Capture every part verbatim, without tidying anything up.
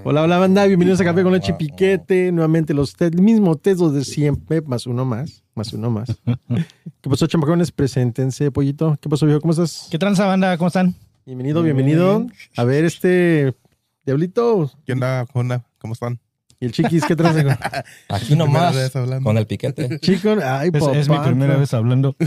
Hola, hola, banda. Bienvenidos a Café con Leche y Piquete. Nuevamente los te- el mismo tesos de siempre, más uno más. Más uno más. ¿Qué pasó, chamacones? Preséntense, pollito. ¿Qué pasó, viejo? ¿Cómo estás? ¿Qué tranza, banda? ¿Cómo están? Bienvenido, bienvenido. A ver, este... Diablito. ¿Qué onda? ¿Cómo onda? ¿Cómo están? ¿Y el Chiquis? ¿Qué tranza? Aquí nomás, con el piquete. Chico, ay, Es, papá. es mi primera vez hablando.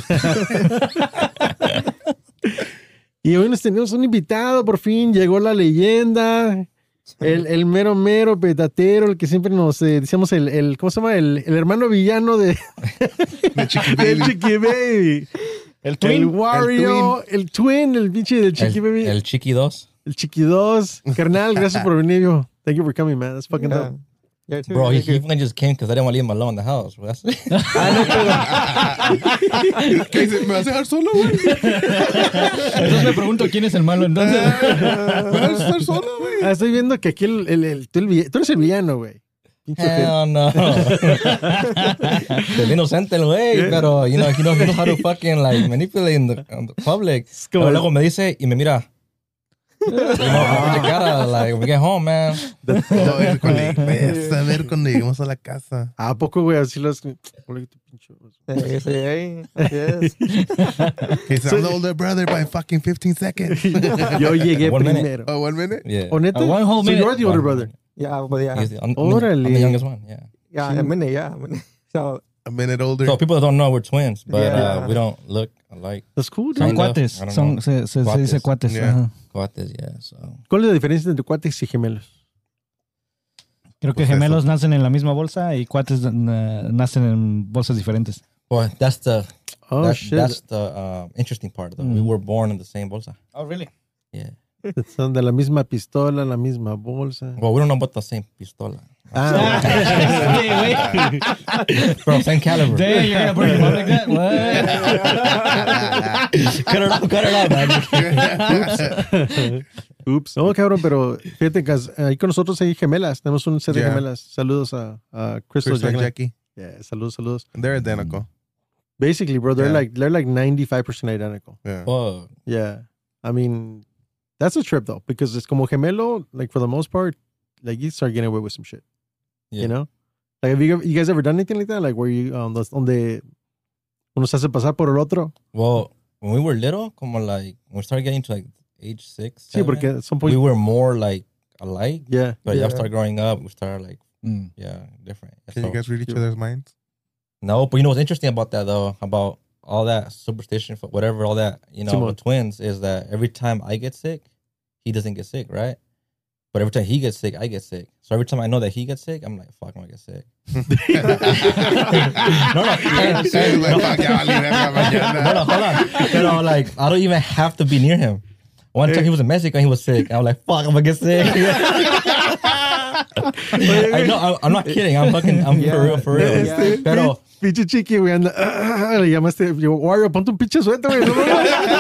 Y hoy nos tenemos un invitado, por fin. Llegó la leyenda. El, el mero, mero petatero, el que siempre nos eh, decíamos el, el, ¿cómo se llama? El, el hermano villano de, De Chiqui del Baby. Chiqui Baby. El El twin. Wario, el twin, el pinche del Chiqui El, Baby. el Chiqui dos. El Chiqui dos. Carnal, gracias por venir, yo. Thank you for coming, man. That's fucking Yeah. dope. Yeah, too. Bro, he, Thank he you. even just came because I didn't want to leave him alone in the house. That's ¿Qué dice? ¿Me vas a dejar solo, güey? Entonces me pregunto quién es el malo entonces. ¿Me vas a dejar solo, güey? Ah, estoy viendo que aquí el, el, el- tú, el vill- tú eres el villano, güey. Pinche ojete. Hell no. Es inocente el güey, pero, you know, he knows, he knows how to fucking, like, manipulate in the, in the public. como- Pero luego me dice y me mira. You know, con pinche cara, like, when we get home, man. No, es cuando lleguemos a ver cuando lleguemos a la casa. ¿A poco, güey? Así los... Hola, tu pinche- Hey, say, hey, yes. He said, I'm the older brother by fucking fifteen seconds. Yo llegué One minute. primero. Oh, one minute? Yeah. ¿O neta? A one whole So minute. you're the older One brother. Yeah, but yeah, He's the, I'm, I'm the- Órale. I'm the youngest one, yeah. yeah, a minute, yeah. a minute. So, A minute older. So people don't know we're twins, but Yeah. uh, we don't look alike. That's cool, Son dude. Kind of. cuates. I don't Son, know. se, se, se dice cuates. Yeah. Ajá. Coates, yeah, so. ¿Cuál es la diferencia entre cuates y gemelos? Creo que Pues gemelos eso. nacen en la misma bolsa y cuates eh, nacen en bolsas diferentes. Well, that's the Oh, that, shit. that's the uh, interesting part, though. We Mm. were born in the same bolsa. Oh, really? Yeah. Son de la misma pistola, la misma bolsa. Well, we don't know about the same pistola. Ah, Bro, same caliber. Damn, you're gonna bring him up like that? What? cut it out, cut it out, man. Ups. No, cabrón, pero fíjate que ahí con nosotros hay gemelas. Tenemos un set de Yeah. gemelas. Saludos a, a Crystal, Crystal and Jackie. Jackie. Yeah, saludos, saludos. They're identical. Basically, bro, they're Yeah. like they're like ninety-five percent identical. Yeah. Fuck. Yeah. I mean, that's a trip though, because it's como gemelo, like for the most part, like you start getting away with some shit. Yeah. You know? Like have you, you guys ever done anything like that? Like where you um los- donde uno se hace pasar por el otro? Well, when we were little, como like, when we started getting to like age six, Sí, seven, porque at some we point, were more like alike. yeah. But Yeah. y'all started growing up, we started like, Mm. yeah, different. Can you So- guys read each other's minds? No, but you know what's interesting about that though, about all that superstition, for whatever, all that, you know, Simón. with twins, is that every time I get sick, he doesn't get sick, right? But every time he gets sick, I get sick. So every time I know that he gets sick, I'm like, fuck, I'm gonna get sick. no, no, and- Sí, and- like, no, fuck, ya valí verga mañana. no, no, hold on. You know, like, I don't even have to be near him. One time he was in Mexico and he was sick. I was like, fuck, I'm gonna get sick. I know, I'm, I'm not kidding. I'm fucking, I'm for real, for real. Este, Pero, pinche chiqui, güey, anda. ah, le llamaste, yo, Wario, ponte un pinche suéter, güey. No, no,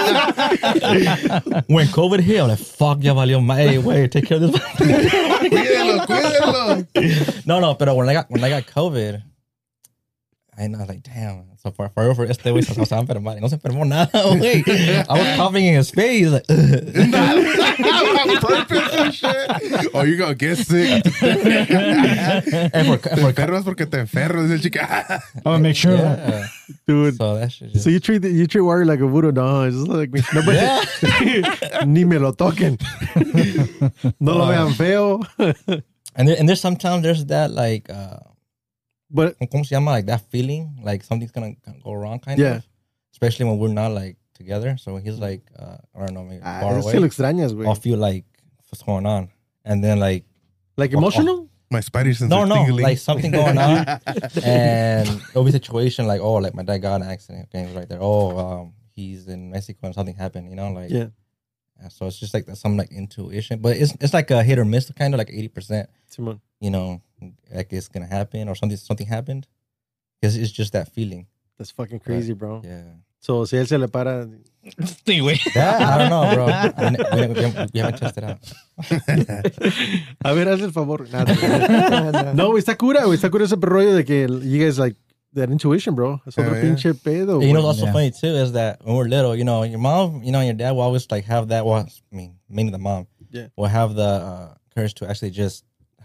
no. when COVID hit, I'm like, fuck, ya valió. ma- Hey, wait, take care of this. Cuídalo, cuídalo. no, no, pero when I got, when I got COVID, I know, like, damn. So for, for, for este güey se se va a enfermar. Y no se enfermó nada, güey. I was coughing in his face. Like, On purpose and shit. Oh, you gonna get sick. and for, Te and for, enfermas porque te enfermas, dice el chica. I'm gonna make sure. yeah. Dude. So that shit just, So you treat you treat Wario like a voodoo doll. It's just like nobody, ni me lo toquen. No lo vean feo. and, there, and there's sometimes there's that, like, uh, But ¿cómo se llama? Like that feeling, like something's gonna go wrong, kind Yeah. of. Especially when we're not like together. So when he's like, uh, I don't know, maybe ah, far es que lo away, extrañas, I'll güey. feel like what's going on, and then like Like emotional? My spidey sense no, are no, tingling. like something going on, and it'll be a situation like, oh, like my dad got in an accident, okay, he was right there. Oh, um, he's in Mexico and something happened, you know, like Yeah. yeah, so it's just like that, some like intuition, but it's it's like a hit or miss, kind of like eighty percent. Simón. You know, like it's gonna happen or something something happened, because it's just that feeling. That's fucking crazy, bro. Yeah. So si él se le para. Sí, güey. That, I don't know, bro. We, we, we, haven't- we haven't tested out. A ver, haz el favor. Nada, no, güey, está cura, güey. Está cura ese rollo de que you guys like that intuition, bro. Es otro Yeah, yeah. pinche pedo, And you know güey. what's also Yeah. funny too is that when we're little, you know, your mom, you know, and your dad will always like have that. Well, I mean, mainly the mom. Yeah. Will have the uh, courage to actually just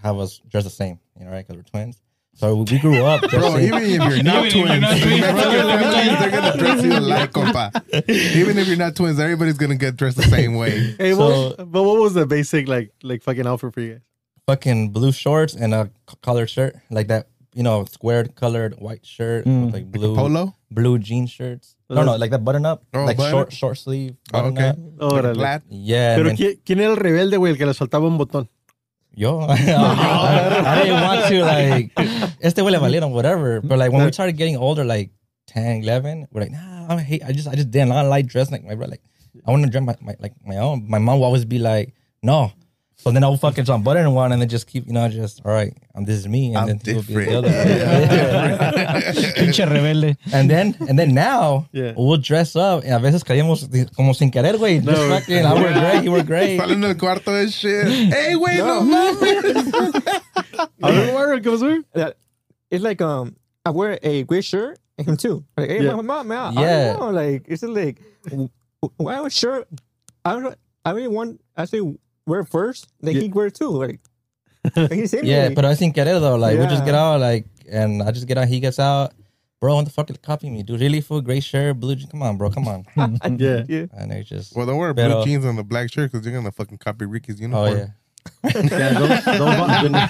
have us dress the same, you know, right? Because we're twins. So we grew up Bro, dressing. even if you're not Even if you're twins, not twins, Mexican bro, let me tell families, you. they're gonna dress you alike, compa. Even if you're not twins, everybody's gonna get dressed the same way. Hey, So- what, but what was the basic like like fucking outfit for you guys? Fucking blue shorts and a c- collared shirt, like that, you know, squared colored white shirt Mm. with like blue Polo? blue jean shirts. No, no, like that button up, Oh, like button short up? short sleeve. Oh, Button okay. up. Órale. Plaid? Yeah. Pero man. ¿quién, quién era el rebelde, güey, el que le soltaba un botón? Yo, I, I didn't want to like. Este güey le valieron whatever, but like when we started getting older, like ten, eleven, we're like, nah, I hate. I just, I just didn't I like dressing like my brother. Like, I want to dress my, my like my own. My mom would always be like, no. So then I would fucking jump button one and then just keep, you know, just all right. Um, this is me, and I'm then he would be the different. other. Pinche rebelde. And then, and then now, Yeah. we'll dress up. And a veces caíamos como sin querer, güey. Just No. fucking, I wear gray, he wear gray. Salen del cuarto de shit. Hey, güey, no mames. A ver, Mario, ¿qué pasó? that- it's like um, I wear a gray shirt and him too. Like, hey, Yeah. my mom, man, I Yeah. don't know. Like, it's just like, w- w- why would shirt? I don't. I really want. I say wear it first, then Yeah. he wear it too. Like, like he said, Yeah, like, but I sin querer though. Like we just Yeah. get out, like, and I just get out. He gets out. Bro, what the fuck is copying me, dude? Really full gray shirt, blue jeans. Come on, bro, come on. Yeah. yeah. And they just, Well, don't wear blue Pero- jeans and the black shirt because you're gonna fucking copy Ricky's oh uniform. yeah. Yeah, don't, don't, don't,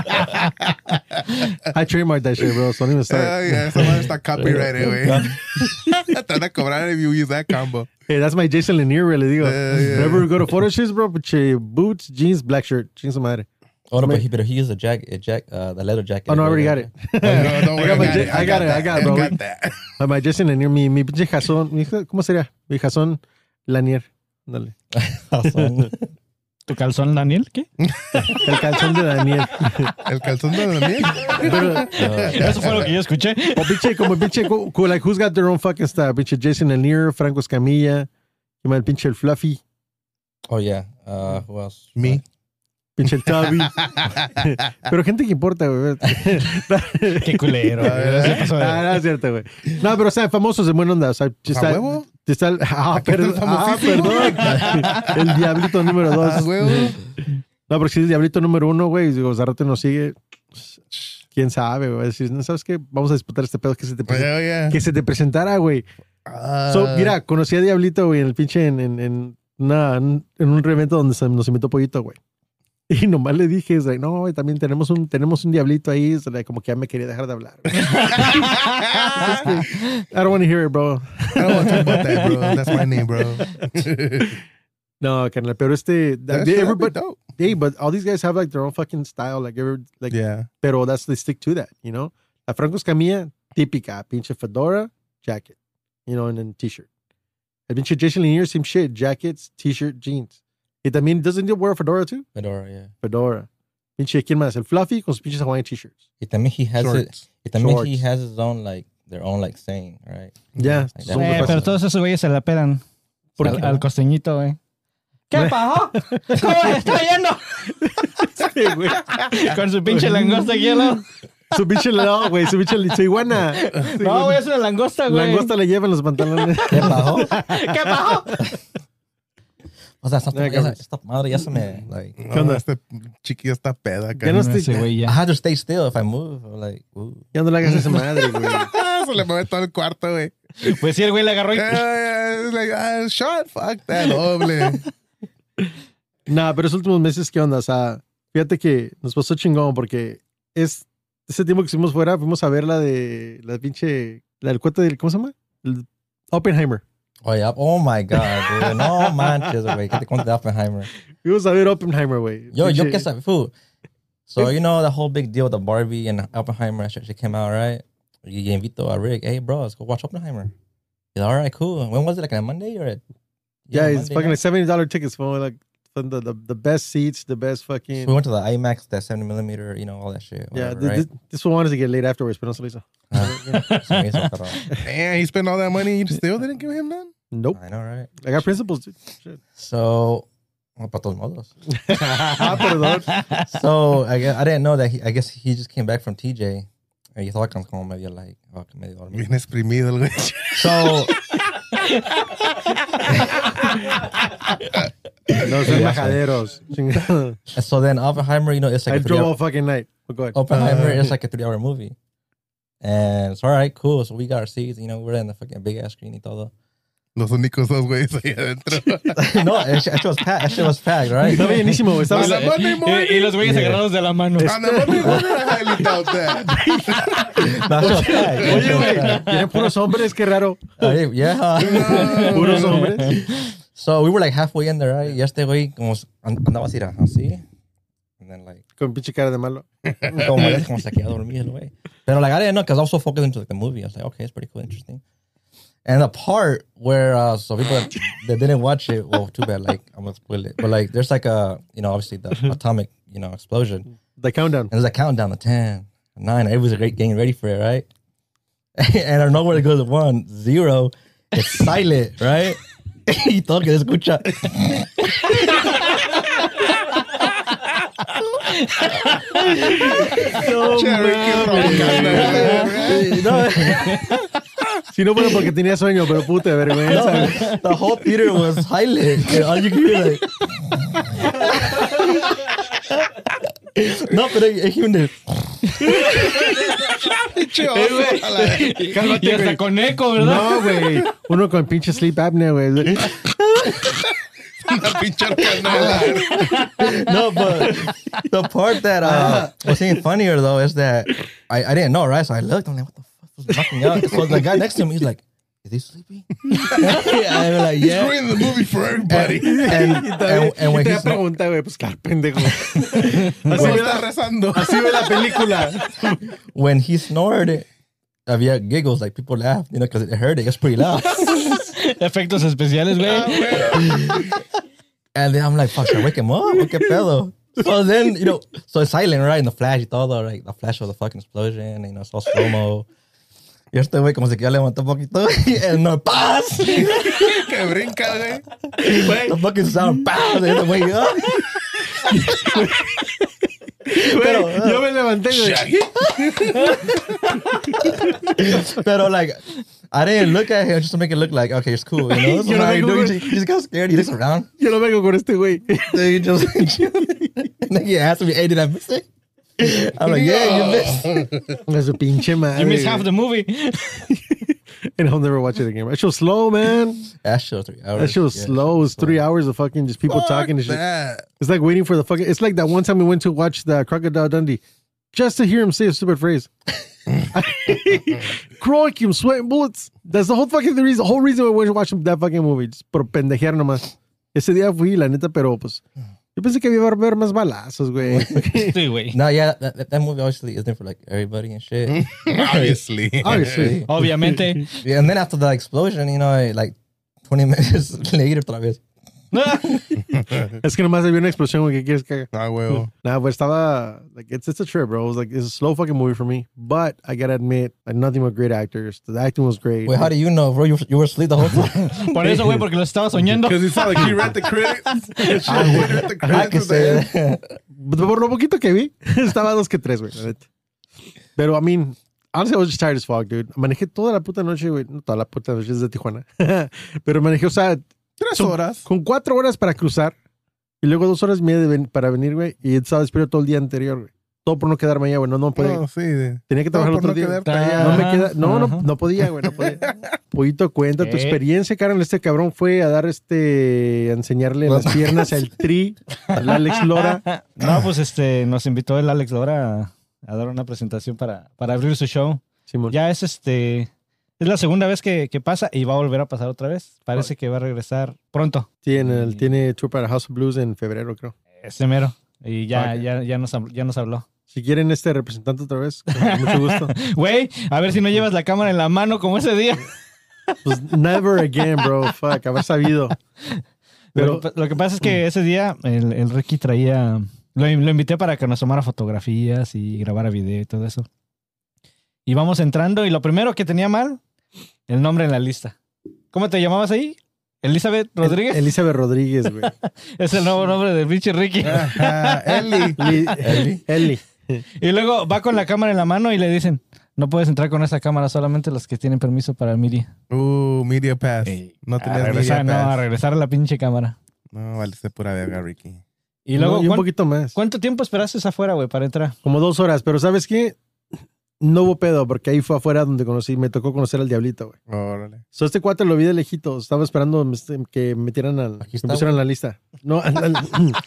I trademarked that shit, bro. So don't even start. Hell yeah, esa madre está copyrighted, güey. Te van a cobrar if you use that combo. Hey, that's my Jason Lanier, le digo. Yeah, yeah. Whenever we go to photo shoots, bro, pinche boots, jeans, black shirt. Chingue su madre. Oh no, but he, but he used a jacket, a jack, uh, the leather jacket. Oh, no, I already got it. No, don't I worry, got my I got Ja- it. I got it, I that. got it, bro. I got that. Uh, my Jason Lanier, mi, mi pinche jazón. Mi, ¿cómo sería? Mi jazón Lanier. Dale. Awesome. ¿Tu calzón, Daniel? ¿Qué? El calzón de Daniel. El calzón de Daniel. Pero, Eso fue lo que yo escuché. o pinche, como pinche, co- co- like, who's got their own fucking style? Pinche Jason Lanier, Franco Escamilla, y el pinche el Fluffy, Oh yeah. Uh, who else? Me. pinche el Tubby. Pero gente que importa, güey. Qué culero. güey. Se pasó de- Ah, no es cierto, güey. No, pero o sea, famosos de buena onda. O sea, ¿A está, huevo? está el, ah, Acá perdón, está el ah, famosísimo. perdón. El diablito número ¿A dos. huevo? No, porque si es el diablito número uno, güey, y digo, de rato nos sigue, quién sabe, güey. Decir, ¿no sabes qué? Vamos a disputar este pedo que se te, presen- Hell yeah. que se te presentara, güey. Ah, So, mira, conocí a Diablito, güey, en el pinche, en, en, en, una- en un evento donde se- nos invitó Pollito, güey. Y nomás le dije, es like, no, güey, también tenemos un, tenemos un Diablito ahí. Es like, como que ya me quería dejar de hablar. güey. Es que, I don't want to hear it, bro. I don't want to talk about that, bro. That's my name, bro. No, carnal, pero este, That they, shit, that'd be everybody, dope. hey, but all these guys have like their own fucking style, like, every, like, Yeah. pero that's, they stick to that, you know? La Franco Escamilla, típica, pinche fedora, jacket, you know, and then t-shirt. El pinche Jason Lanier, same shit, jackets, t-shirt, jeans. Y también, doesn't he wear a fedora too? Fedora, yeah. Fedora. Pinche, ¿quién más? El Fluffy con sus pinches Hawaiian t-shirts. Y también he has it. Shorts. Y también he Shorts. has his own like their own like saying, right? Ya, Like son that. Eh, cosas. pero todos esos güeyes se la pedan. ¿Por Al, qué? al costeñito, güey. ¿Qué pasó? ¿Cómo se está yendo? Sí, güey. Con su pinche langosta aquí al lado. Su pinche, no, güey, su pinche, su iguana. No, güey, es una langosta, güey. Langosta le lleva en los pantalones. ¿Qué pasó? ¿Qué pasó? O sea, esta, Yeah, esa- cabrón. esta madre ya se me like. No, onda? este chiquillo está peda, Ya no cara. estoy- Ese güey I ya. have to stay still if I move. I'm like, ooh. Ya no le hagas esa madre, güey. Se le mueve todo el cuarto, güey. Pues sí, el güey le agarró y... Yeah, it's like, ah, shot, fuck that, doble. Nah, pero esos últimos meses, ¿qué onda? O sea, fíjate que nos pasó chingón porque es ese tiempo que estuvimos fuera, fuimos a ver la de la pinche, la del cuento del, ¿cómo se llama? El Oppenheimer. Oh yeah. Oh my god, dude. No manches, güey. ¿Qué te cuento de Oppenheimer? Fuimos a ver Oppenheimer, güey. Yo, yo Pinche- que sabía, fool. So, you know, the whole big deal with the Barbie and Oppenheimer and shit, she came out, right? Y invito a Rick, hey, bro, let's go watch Oppenheimer. He's all right, cool. When was it? Like on a Monday or a... Yeah, it's Monday fucking night? like seventy dollars tickets for like from the, the the best seats, the best fucking. So we went to the IMAX, that seventy millimeter, you know, all that shit. yeah, Whatever, th- right? this, this one wanted to get late afterwards, pero no se lo hizo. Ah, se me hizo, pero- Damn, he spent all that money. You still didn't give him none? Nope. I know, right? I got principles, dude. Shit. So, well, para todos modos. Ah, perdón. So, I, guess, I didn't know that he, I guess he just came back from T J. Y estaba como medio like, oh, medio dormido. Bien exprimido el güey. So, Los embajaderos. And so then Oppenheimer, you know, it's like I a drove three-hour, all fucking night. Oh, go ahead. Oppenheimer Uh, is like a three-hour movie. And it's all right, cool. So we got our seats, you know, we're in the fucking big ass screen y todo. Los únicos dos güeyes ahí adentro. No, that shit was packed. That shit was packed, right? Estaba bienísimo, güey. Estaba On a Monday morning. Y, y los güeyes Yeah. agarrados de la mano. On a Monday morning, I highly doubt that. No, that shit was packed. That Oye, shit was güey, packed. tienen puros hombres, qué raro. Ahí, yeah. Puros hombres. So we were like halfway in there, right? Y este güey como and- andaba así, así. And then like, Con pinche cara de malo. como, como se quedó dormido el güey. Pero like, I didn't know because I was so focused into like, the movie. I was like, okay, it's pretty cool, interesting. And the part where, uh, so people that, that didn't watch it, well, too bad, like, I'm gonna spoil it. But like, there's like a, you know, obviously the atomic, you know, explosion. The countdown. And there's a countdown to ten, nine. Everybody's great getting ready for it, right? And I don't know where it goes to one, zero. It's silent, right? Y todo que se escucha. No, Cherry, qué mames. roncana, No, Si no fuera porque tenía sueño, pero puta vergüenza. no, the whole theater was silent. And all you could hear, like. No, pero es un de. Pinche oso, a la- Y hasta con eco, ¿verdad? No, güey. Uno con pinche sleep apnea, güey. Una pinche arcanela. No, but the part that uh, was even funnier though is that I, I didn't know, right? So I looked, I'm like, what the fuck was knocking out? So the guy next to me, he's like, is he sleeping? I was like, He's yeah. ruining the movie for everybody. And, and, and when te he's da pregunta, güey, pues claro, pendejo. No Así ve, está la, rezando. así ve la película. when he snored, había giggles, like people laughed, you know, because it heard it. It's pretty loud. Efectos especiales, güey. And then I'm like, fuck, should I wake him up? ¿O qué pedo? So then, you know, so it's silent, right? And the flash y todo, like the flash of the fucking explosion, you know, it's all slow-mo. Y este güey como se quedó levantó un poquito and no, ¡paz! Que brinca, güey. The fucking sound, ¡paz! And the way up. Pero, Güey, yo me levanté, güey. Shaggy. pero like, I didn't look at him just to make it look like, okay, it's cool, you know? So Yo lo now he, vengo, do- he, güey. just, he just got scared, he looks around. Yo lo vengo con este güey. Then he just, and then he asked me, hey, did I miss it? I'm like, yeah, you missed. A su pinche madre. You missed güey. half the movie. And I'll never watch it again. That shit was slow, man. That shit was three hours. That shit was Yeah, slow. It was three hours of fucking just people Fuck talking and shit. that. It's like waiting for the fucking. It's like that one time we went to watch the Crocodile Dundee, just to hear him say a stupid phrase. Croak, I'm sweating bullets. That's the whole fucking the reason. The whole reason we went to watch that fucking movie. Just por pendejear nomás. Ese día fui, la neta, pero pues. Yo pensé que iba a haber más balazos, güey. Sí, güey. No, yeah, that, that, that movie obviously isn't for like everybody and shit. Obviously. Obviously. Obviamente. Yeah, and then after the explosion, you know, I, like twenty minutes later, otra vez. Es que nomás había una explosión, güey. ¿Qué quieres que haga? Ah, huevo. Nah, but estaba like it's it's a trip, bro. It was like it's a slow fucking movie for me. But I gotta admit, like nothing but great actors. The acting was great. Wait, how do you know, bro? You, you were asleep the whole time? Por eso, güey, porque lo estaba soñando. Because it's not like he read the credits. Shit, he read the I credits can at the say end. that. But por lo poquito que vi, estaba dos que tres, güey. la neta. Pero, I mean, honestly, I was just tired as fuck, dude. Manejé toda la puta noche, güey. No toda la puta noche, es de Tijuana. Pero manejé, o sea, Tres son- horas. con cuatro horas para cruzar y luego dos horas y media de ven- para venir, güey. Y estaba despierto todo el día anterior, güey. Todo por no quedarme allá, güey. No, no podía. No, sí. de- Tenía que Todo trabajar el por otro no día. quedarte allá. No me Ajá, queda, no, ajá. no, no podía, güey, no podía. Pollito, cuenta tu ¿Qué? experiencia, Karen. Este cabrón fue a dar este, a enseñarle las piernas al Tri, al Alex Lora. No, pues este, nos invitó el Alex Lora a, a dar una presentación para, para abrir su show. Simón. Ya es este, es la segunda vez que, que pasa y va a volver a pasar otra vez. Parece que va a regresar pronto. Tiene, el, tiene tour para House of Blues en febrero, creo. Este mero. Y ya, Ok. ya, ya, nos, habl- ya nos habló. Si quieren este representante otra vez, con mucho gusto. Güey, a ver si no llevas la cámara en la mano como ese día. Pues never again, bro. Fuck, haber sabido. Pero, Lo, que, lo que pasa es que ese día el, el Ricky traía... Lo, lo invité para que nos tomara fotografías y grabara video y todo eso. Y vamos entrando y lo primero que tenía mal, el nombre en la lista. ¿Cómo te llamabas ahí? Elizabeth Rodríguez. Elizabeth Rodríguez, güey. Es el nuevo nombre del pinche Ricky. Ajá, Eli. Eli. Eli. Y luego va con la cámara en la mano y le dicen, no puedes entrar con esa cámara, solamente los que tienen permiso para el media. Uh, Media Pass. Ey, No A tenías regresar, Media no, a Pass. regresar a la pinche cámara. No, vale, se pura verga, Ricky. Y luego, No, y un ¿cuán- poquito más. ¿cuánto tiempo esperaste afuera, güey, para entrar? Como dos horas. Pero ¿sabes qué? No hubo pedo, porque ahí fue afuera donde conocí, me tocó conocer al Diablito, güey. Órale. So, este cuate lo vi de lejito. Estaba esperando este, que me metieran al, Aquí me está, pusieran güey. en la lista. No, al, al,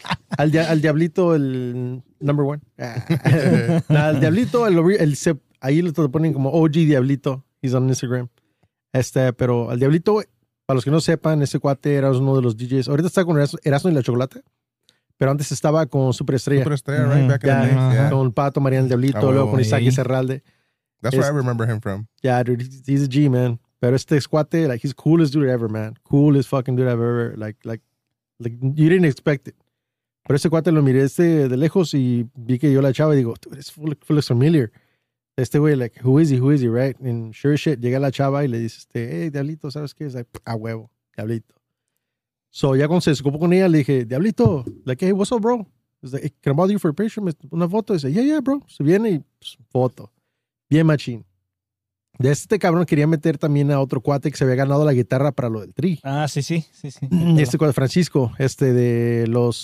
al dia- al Diablito, el number one. Ah. Nah, al Diablito, el, el, se- ahí lo te ponen como O G Diablito. He's on Instagram. Este, pero al Diablito, güey, para los que no sepan, ese cuate era uno de los D Js. Ahorita está con Erasmo, Erasmo y la Chocolate. Pero antes estaba con Superestrella. Superestrella, right? Back in Ya, the days. ajá. Yeah. Con Pato, Mariano el Diablito, Ah, luego huevo. con Isaac Sí. Serralde. That's where Es- I remember him from. Yeah, dude, he's, he's a G, man. Pero este cuate, like, he's coolest dude ever, man. Coolest fucking dude I've ever, like, like, like, you didn't expect it. Pero este cuate lo miré este de lejos y vi que yo la chava y digo, dude, this full, full looks familiar. Este güey, like, who is he, who is he, right? And sure as shit, llega la chava y le dice, este, hey, Diablito, ¿sabes qué? Es like, a huevo, Diablito. So, ya cuando se escopó con ella, le dije, Diablito, like, hey, what's up, bro? It's like, hey, can I bother you for a picture? Me- Una foto. Dice, yeah, yeah, bro. Se viene y, pues, foto. Bien machín. De este cabrón quería meter también a otro cuate que se había ganado la guitarra para lo del tri. Ah, sí, sí, sí, sí. Este cuate, Francisco, este de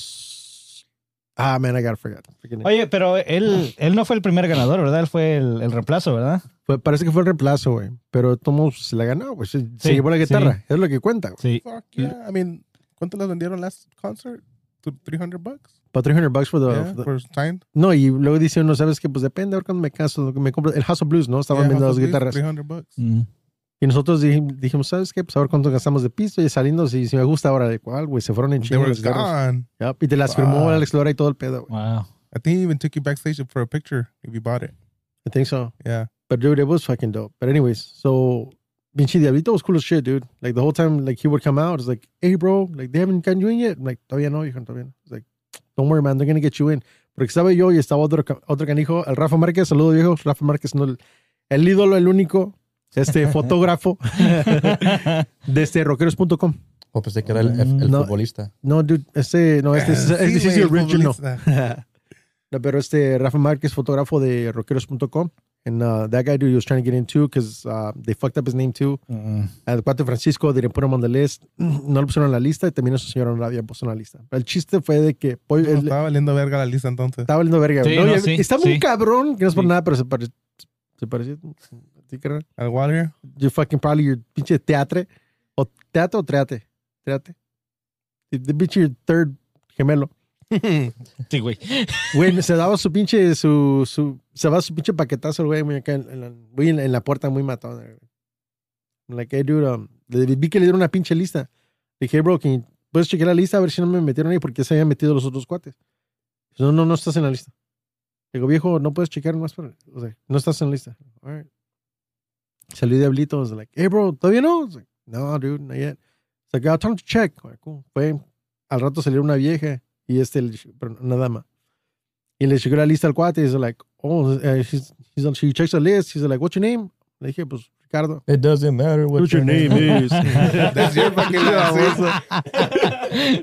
los... Ah, man, I gotta forget. Freaking- Oye, pero él, él no fue el primer ganador, ¿verdad? Él fue el, el reemplazo, ¿verdad? Fue- parece que fue el reemplazo, güey. Pero Tomo se la ganó, güey. Se, se Sí, llevó la guitarra. sí. Es lo que cuenta, güey. Sí. Fuck yeah. I mean, ¿cuánto las vendieron last concert? To three hundred bucks? Para trescientos bucks for the... Yeah, for the- for signed. No, y luego dice uno, ¿sabes qué? Pues depende, a ver cuando me caso, lo que me compro. El House of Blues, ¿no? Estaban Yeah, viendo House las of Blues, guitarras. three hundred bucks. Mm. Y nosotros dij- dijimos, ¿sabes qué? Pues a ver cuánto gastamos de piso. Y saliendo, si, si me gusta ahora, de cuál, güey. Se fueron en They chingo were las guitarras. gone. Yep, y te las firmó Fuck. Alex Lora y todo el pedo, güey. Wow. I think he even took you backstage for a picture if you bought it. I think so. Yeah. But dude, it was fucking dope. But anyways, so Vinci Diablito was cool as shit, dude. Like the whole time, like he would come out, it's like, hey, bro, like they haven't gotten you in yet. I'm like, todavía no, hijo, todavía no. It's like, don't worry, man, they're gonna get you in. Porque estaba yo y estaba otro, ca- otro canijo, el Rafa Márquez, saludo viejo, Rafa Márquez, no, el, el ídolo, el único, este fotógrafo de este rockeros punto com. O pensé que era el, el, el No. futbolista. No, dude, este, no, este, es, Sí, este sí güey, es el original. futbolista. No, pero este Rafa Márquez, fotógrafo de rockeros punto com. And uh, that guy, dude, he was trying to get in too because uh, they fucked up his name too. Mm. Al cuate Francisco, didn't put him on the list. No lo pusieron en la lista y también a su señora no la habían puesto en la lista. El chiste fue de que pollo, No, él- estaba valiendo verga la lista entonces. estaba valiendo verga. Sí, ¿no? no, Y sí, estaba sí. un cabrón, que no es por Sí. nada, pero se parecía. Se parecía. ¿Sí, carnal? Al Waller. You fucking probably your pinche teatre. O teatro o treate. Treate. The pinche your third gemelo. Sí, güey. Güey, se daba su pinche, su, su, se daba su pinche paquetazo, güey, muy acá en, en la, güey, en, la, en la puerta muy matado. Like, hey, dude, um, le- vi que le dieron una pinche lista. Le dije, hey, bro, can you- ¿puedes chequear la lista a ver si no me metieron ahí? Porque se habían metido los otros cuates. Dice, no, no, no estás en la lista. Digo, viejo, no puedes chequear más, para, o sea, no estás en la lista. All right. Salió Diablito, was like, hey, bro, ¿todavía no? I was like, no, dude, not yet. It's like, I'll tell him to check. All right, cool. Fue, al rato salió una vieja y este, le- pero una dama. Y le llegó la lista al cuate y dice, like, oh, uh, she's, he's on, she checks the list. He's like, what's your name? Le dije, pues, Ricardo. It doesn't matter what What's your name is. That's your fucking last name.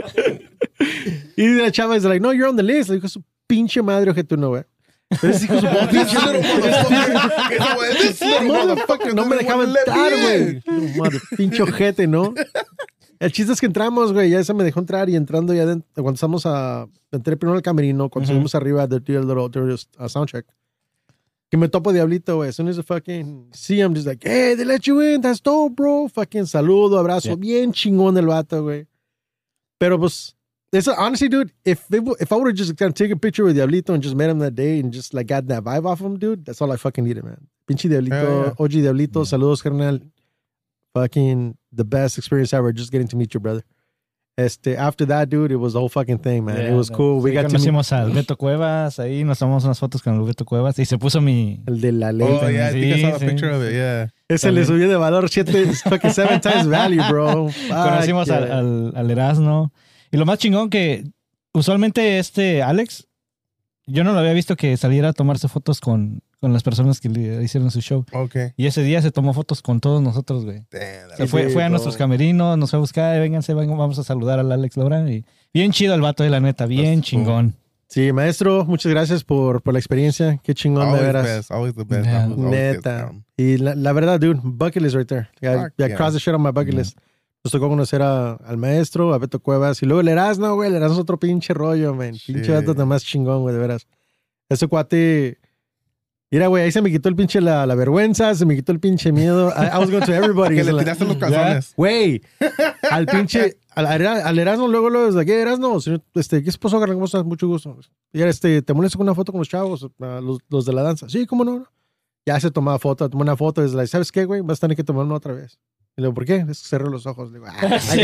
Y la chava es like, no, you're on the list. Le dijo, su pinche madre, ojete, no, güey. Pero ese hijo de su This pinche little motherfucker. This little motherfucker, no me dejaba didn't wanna entrar, let me güey. in. Madre, pinche ojete, ¿no? El chiste es que entramos, güey, ya ese me dejó entrar y entrando ya dentro, cuando estamos a, entré primero al camerino, cuando Ujú. subimos arriba de the little, the, uh, soundcheck, que me topo Diablito, güey, as soon as I fucking see him, just like, hey, they let you in, that's dope, bro, fucking saludo, abrazo, Yeah. bien chingón del vato, güey. Pero pues, it's, honestly, dude, if, they, if I would have just kind of taken a picture with Diablito and just met him that day and just like got that vibe off him, dude, that's all I fucking needed, man. Pinche Diablito, Hell yeah. O G Diablito, Yeah. saludos, carnal. Fucking the best experience ever, just getting to meet your brother. Este, after that, dude, it was the whole fucking thing, man. Yeah, it was cool. We sí, got to meet conocimos al Beto Cuevas, ahí nos tomamos unas fotos con el Beto Cuevas y se puso mi... el de la ley. Oh, yeah, I think I saw a Sí, picture sí. of it, yeah. Ese le subió de valor siete, fucking seven times value, bro. Fuck Conocimos al, yeah. al, al Erasmo. Y lo más chingón que usualmente este Alex, yo no lo había visto que saliera a tomarse fotos con, con las personas que le hicieron su show. Okay. Y ese día se tomó fotos con todos nosotros, güey. Damn. Se That fue, Sí, fue a bro. nuestros camerinos, nos fue a buscar, vénganse, vengan, vamos a saludar al Alex Laura. Y bien chido el vato, de la neta, bien That's chingón. Sí, maestro, muchas gracias por, por la experiencia. Qué chingón, de always veras. best. Always the best. Yeah. Always gets Neta. down. Y la, la verdad, dude, bucket list right there. I, Fuck I yeah. crossed the shit on my bucket Yeah. list. Nos tocó conocer a- al maestro, a Beto Cuevas, y luego el Erasmo, güey. El Erasmo es otro pinche rollo, man. Pinche Shit. vato tan más chingón, güey, de veras. Ese cuate... Mira, güey, ahí se me quitó el pinche la, la vergüenza, se me quitó el pinche miedo. I, I was going to everybody. Que le So, like, tiraste los calzones. güey, al pinche... Al, al Erasmo, luego, luego, desde aquí, Erasmo, señor, este, ¿qué esposo, carnal? ¿Cómo estás? Mucho gusto. Y era, este, ¿te molesta con una foto con los chavos, ah, los, los de la danza? Sí, ¿cómo no? Ya se tomaba foto, tomó una foto, y es like, ¿sabes qué, güey? Vas a tener que tomar una otra vez. Y le digo, ¿por qué? Es que cerré los ojos. Le digo, ah, Sí.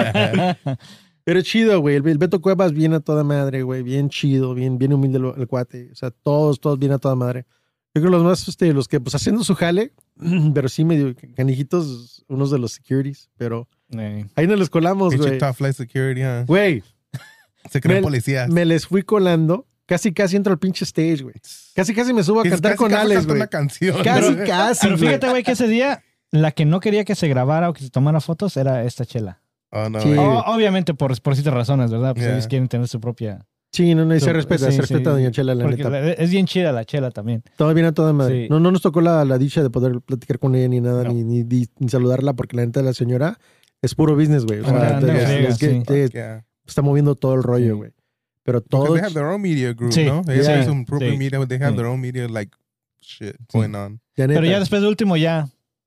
qué pero chido, güey. El, el Beto Cuevas viene a toda madre, güey. Bien chido, bien, bien humilde el, el cuate. O sea, todos, todos vienen a toda madre. Yo creo los más, este, los que, pues, haciendo su jale, pero sí medio canijitos, unos de los securities, pero Eh, ahí nos los colamos, Pinche güey. top flight security, huh? Güey, Se creen me- policías. me les fui colando. Casi, casi entro al pinche stage, güey. Casi, casi me subo a Es cantar casi, con casi Alex, cantó güey. una canción. Casi, ¿no? casi, Pero güey. fíjate, güey, que ese día la que no quería que se grabara o que se tomara fotos era esta chela. Oh, no. Sí. güey. O- obviamente por, por ciertas razones, ¿verdad? Pues Yeah. ellos quieren tener su propia... Sí, no, no, y se su- respeta, sí, se respeta sí. a Doña Chela, la Porque neta. la- es bien chida la chela también. Todo bien a toda madre. Sí. No, no nos tocó la, la dicha de poder platicar con ella ni nada, No. ni, ni, ni- ni saludarla, porque la neta de la señora es puro business, güey. O sea, Anda, anda es- friega, es que sí. te- Yeah. está moviendo todo el rollo, Sí. güey. Pero Because todo... they have their own media group, Sí. ¿no? Ellos Yeah. tienen su propio Sí. media, they have Sí. their own media, like, shit going on. ya neta, Pero ya después de último ya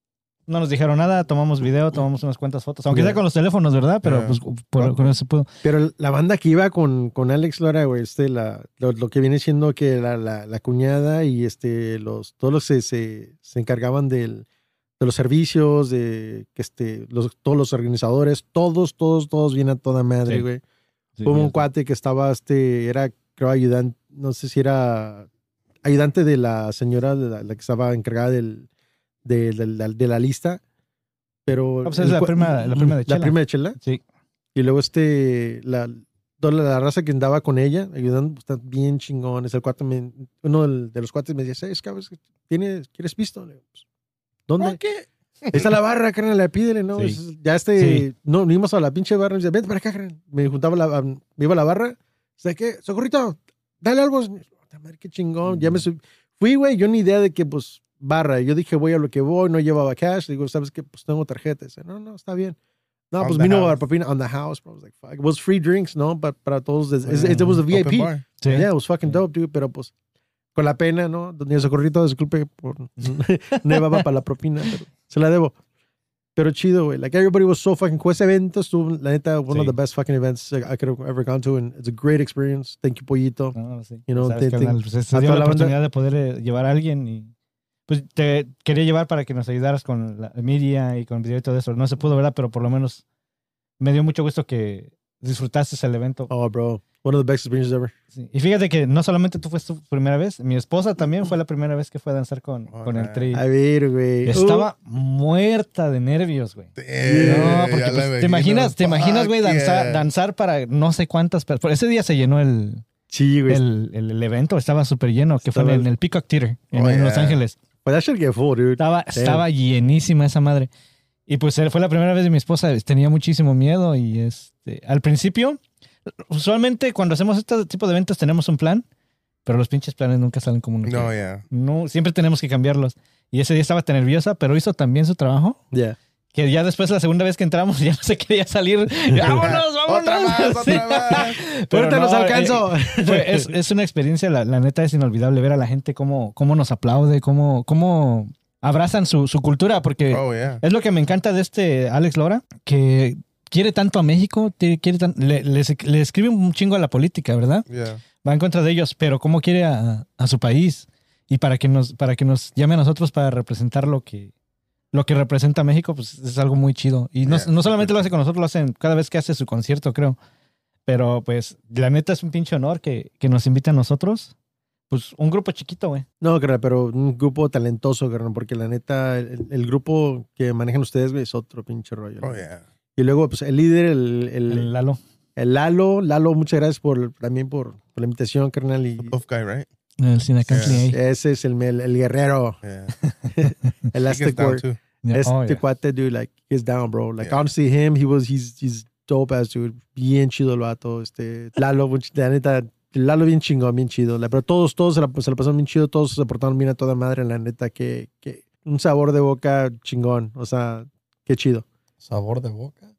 no nos dijeron nada, tomamos video, tomamos unas cuantas fotos. Aunque Yeah. sea con los teléfonos, ¿verdad? Pero Yeah. pues por- con eso se pudo. Pero la banda que iba con, con Alex Lora, güey, este, la, lo, lo que viene siendo que la, la, la cuñada y este, los, todos los que se, se encargaban del, de los servicios, de que este, los, todos los organizadores, todos, todos, todos vienen a toda madre, Sí. güey. Sí, Hubo un sí. cuate que estaba, este, era, creo, ayudante, no sé si era ayudante de la señora, de la, la que estaba encargada del, de, de la, de la lista, pero... Ah, pues es el la cua- prima- la prima de La Chela. prima de Chela. Sí. Y luego este, la, toda la raza que andaba con ella, ayudando, está bien chingones. El cuate me- uno del- de los cuates me decía, ¿sabes, cabrón? ¿Tienes, ¿Quieres pisto? Le digo, pues, ¿dónde? ¿Qué? Ahí está la barra, carnal, le pídele, ¿no? Sí. Es- Ya este, Sí. no, nos íbamos a la pinche barra y me decía, vente para acá, carnal. Me juntaba, la, me iba a la barra, ¿sabes qué? Socorrito, dale algo. Puta madre, qué chingón. Ya me sub- fui, güey, yo ni idea de que, pues, barra. Yo dije, voy a lo que voy, no llevaba cash. Digo, ¿sabes qué? Pues tengo tarjeta. Dice, no, no, está bien. No, On pues the vino house. a propina on the house, bro. I was like, fuck. It was free drinks, ¿no? But para todos. It, it, it was a V I P. Open bar. Sí. Yeah, it was fucking dope, dude. Pero pues, con la pena, ¿no? Doña Socorrito, disculpe por no llevaba para la propina, pero se la debo. Pero chido, güey. Like, everybody was so fucking cool. Ese evento estuvo, la neta, one Sí. of the best fucking events I could have ever gone to, and it's a great experience. Thank you, Pollito. No, sí. You know, Sabes, te- carnal, te- pues, se a dio toda la la banda- oportunidad de poder eh, llevar a alguien y pues te quería llevar para que nos ayudaras con la media y con el video y todo eso. No se pudo, ¿verdad? Pero por lo menos me dio mucho gusto que disfrutaste el evento. Oh, bro. One of the best experiences ever. Sí. Y fíjate que no solamente tú fuiste tu primera vez, mi esposa también fue la primera vez que fue a danzar con, con el Alright. tri. A ver, güey. Estaba muerta de nervios, güey. Eh, No, porque ya pues, la te imaginas, te imagino. imaginas, güey, Fuck danzar, yeah. danzar para no sé cuántas personas. Ese día se llenó el, Uh, sí, güey. el, el, el evento, estaba súper lleno, que fue Estaba- en el Peacock Theater, en, Oh, en Los yeah. Ángeles. But that should get full, dude. Estaba, Damn. estaba llenísima esa madre. Y pues fue la primera vez de mi esposa, tenía muchísimo miedo y este, al principio, usualmente cuando hacemos este tipo de eventos tenemos un plan, pero los pinches planes nunca salen como uno No, quiere. yeah. No, siempre tenemos que cambiarlos. Y ese día estaba tan nerviosa, pero hizo también su trabajo, Yeah. que ya después la segunda vez que entramos ya no se quería salir. ¡Vámonos, vámonos! Otra más, Sí. otra más. Pero Ahorita no, los alcanzo. eh, fue- es, es una experiencia, la, la neta es inolvidable ver a la gente cómo, cómo nos aplaude, cómo, cómo abrazan su, su cultura, porque Oh, yeah. es lo que me encanta de este Alex Lora, que quiere tanto a México, te- quiere tan- le, le- le escribe un chingo a la política, ¿verdad? Yeah. Va en contra de ellos, pero cómo quiere a, a su país y para que nos para que nos llame a nosotros para representar lo que lo que representa a México, pues es algo muy chido. Y no, Yeah. no solamente lo hace con nosotros, lo hacen cada vez que hace su concierto, creo. Pero pues la neta es un pinche honor que, que nos invite a nosotros. Pues un grupo chiquito, güey. No, carnal, pero un grupo talentoso, carnal, porque la neta, el, el grupo que manejan ustedes, güey, es otro pinche rollo. Oh, ¿no? yeah. Y luego, pues, el líder, el, el, El Lalo. el Lalo. Lalo, muchas gracias por, también por, por la invitación, carnal. Y The buff guy, right? El Cinecantli ahí. ese es el, el, el guerrero, Yeah. el He gets Aztec down War. too. Yeah. Este Oh, yeah. cuate, dude, like, he's down, bro. Like, Yeah. honestly, him, he was, he's, he's dope as, dude. Bien chido el vato. Este, Lalo, much- la neta, Lalo bien chingón, bien chido. La- pero todos, todos se la, se la pasaron bien chido, todos se portaron bien a toda madre, la neta, que, que un sabor de boca chingón. O sea, qué chido. Sabor de boca.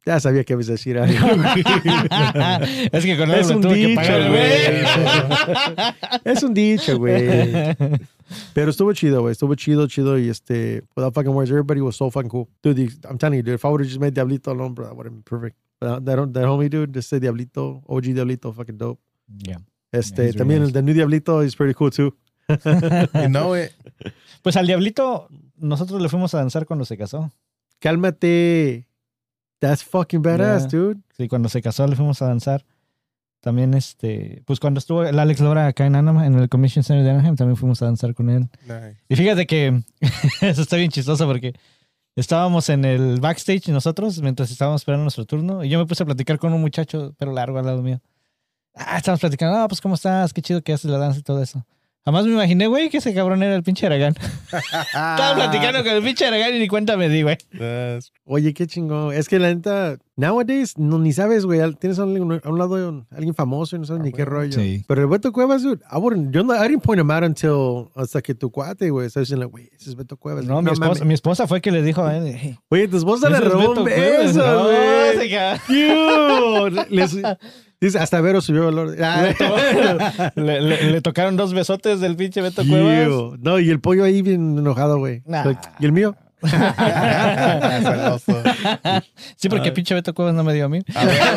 Ya sabía que ibas a decir algo. Es que con él Es me un tuve que dicho, pagar, güey. Es un dicho, güey. Pero estuvo chido, güey. Estuvo chido, chido. Y este, without fucking words, everybody was so fucking cool. Dude, I'm telling you, dude, if I would have just made Diablito alone, bro, that would have been perfect. But that, that homie, dude, this Diablito, O G Diablito, fucking dope. Yeah. Este, Yeah, he's también really el the new Diablito is pretty cool, too. You know it. Pues al Diablito, nosotros le fuimos a danzar cuando se casó. Cálmate. That's fucking badass, Yeah. dude. Sí, cuando se casó le fuimos a danzar. También, este, pues cuando estuvo el Alex Lora acá en Anaheim, en el Convention Center de Anaheim, también fuimos a danzar con él. Nice. Y fíjate que eso está bien chistoso porque estábamos en el backstage nosotros mientras estábamos esperando nuestro turno y yo me puse a platicar con un muchacho, pero largo al lado mío. Ah, estábamos platicando, ah, pues ¿cómo estás? Qué chido que haces la danza y todo eso. Jamás me imaginé, güey, que ese cabrón era el pinche Aragán. Estaba platicando con el pinche Aragán y ni cuenta me di, güey. That's- Oye, qué chingón. Es que la neta, nowadays, no, ni sabes, güey. Tienes a un, a un lado a alguien famoso y no sabes ni qué rollo. Sí. Pero el Beto Cuevas, dude, I wouldn't, yo no, I didn't point him out until, hasta que tu cuate, güey, estaba diciendo, güey, ese es Beto Cuevas. No, mi, mames. esposa, mi esposa fue que le dijo a él. Hey, Oye, tu esposa le ese es robó Beto un Cuevas. beso, No, güey. se ca- Cute. Les- dice, hasta Vero subió valor. Ah, le, le- le tocaron dos besotes del pinche Beto Cuevas. Cute. No, y el pollo ahí bien enojado, güey. Nah. ¿Y el mío? Celoso. Sí, porque pinche Beto Cuevas no me dio a mí.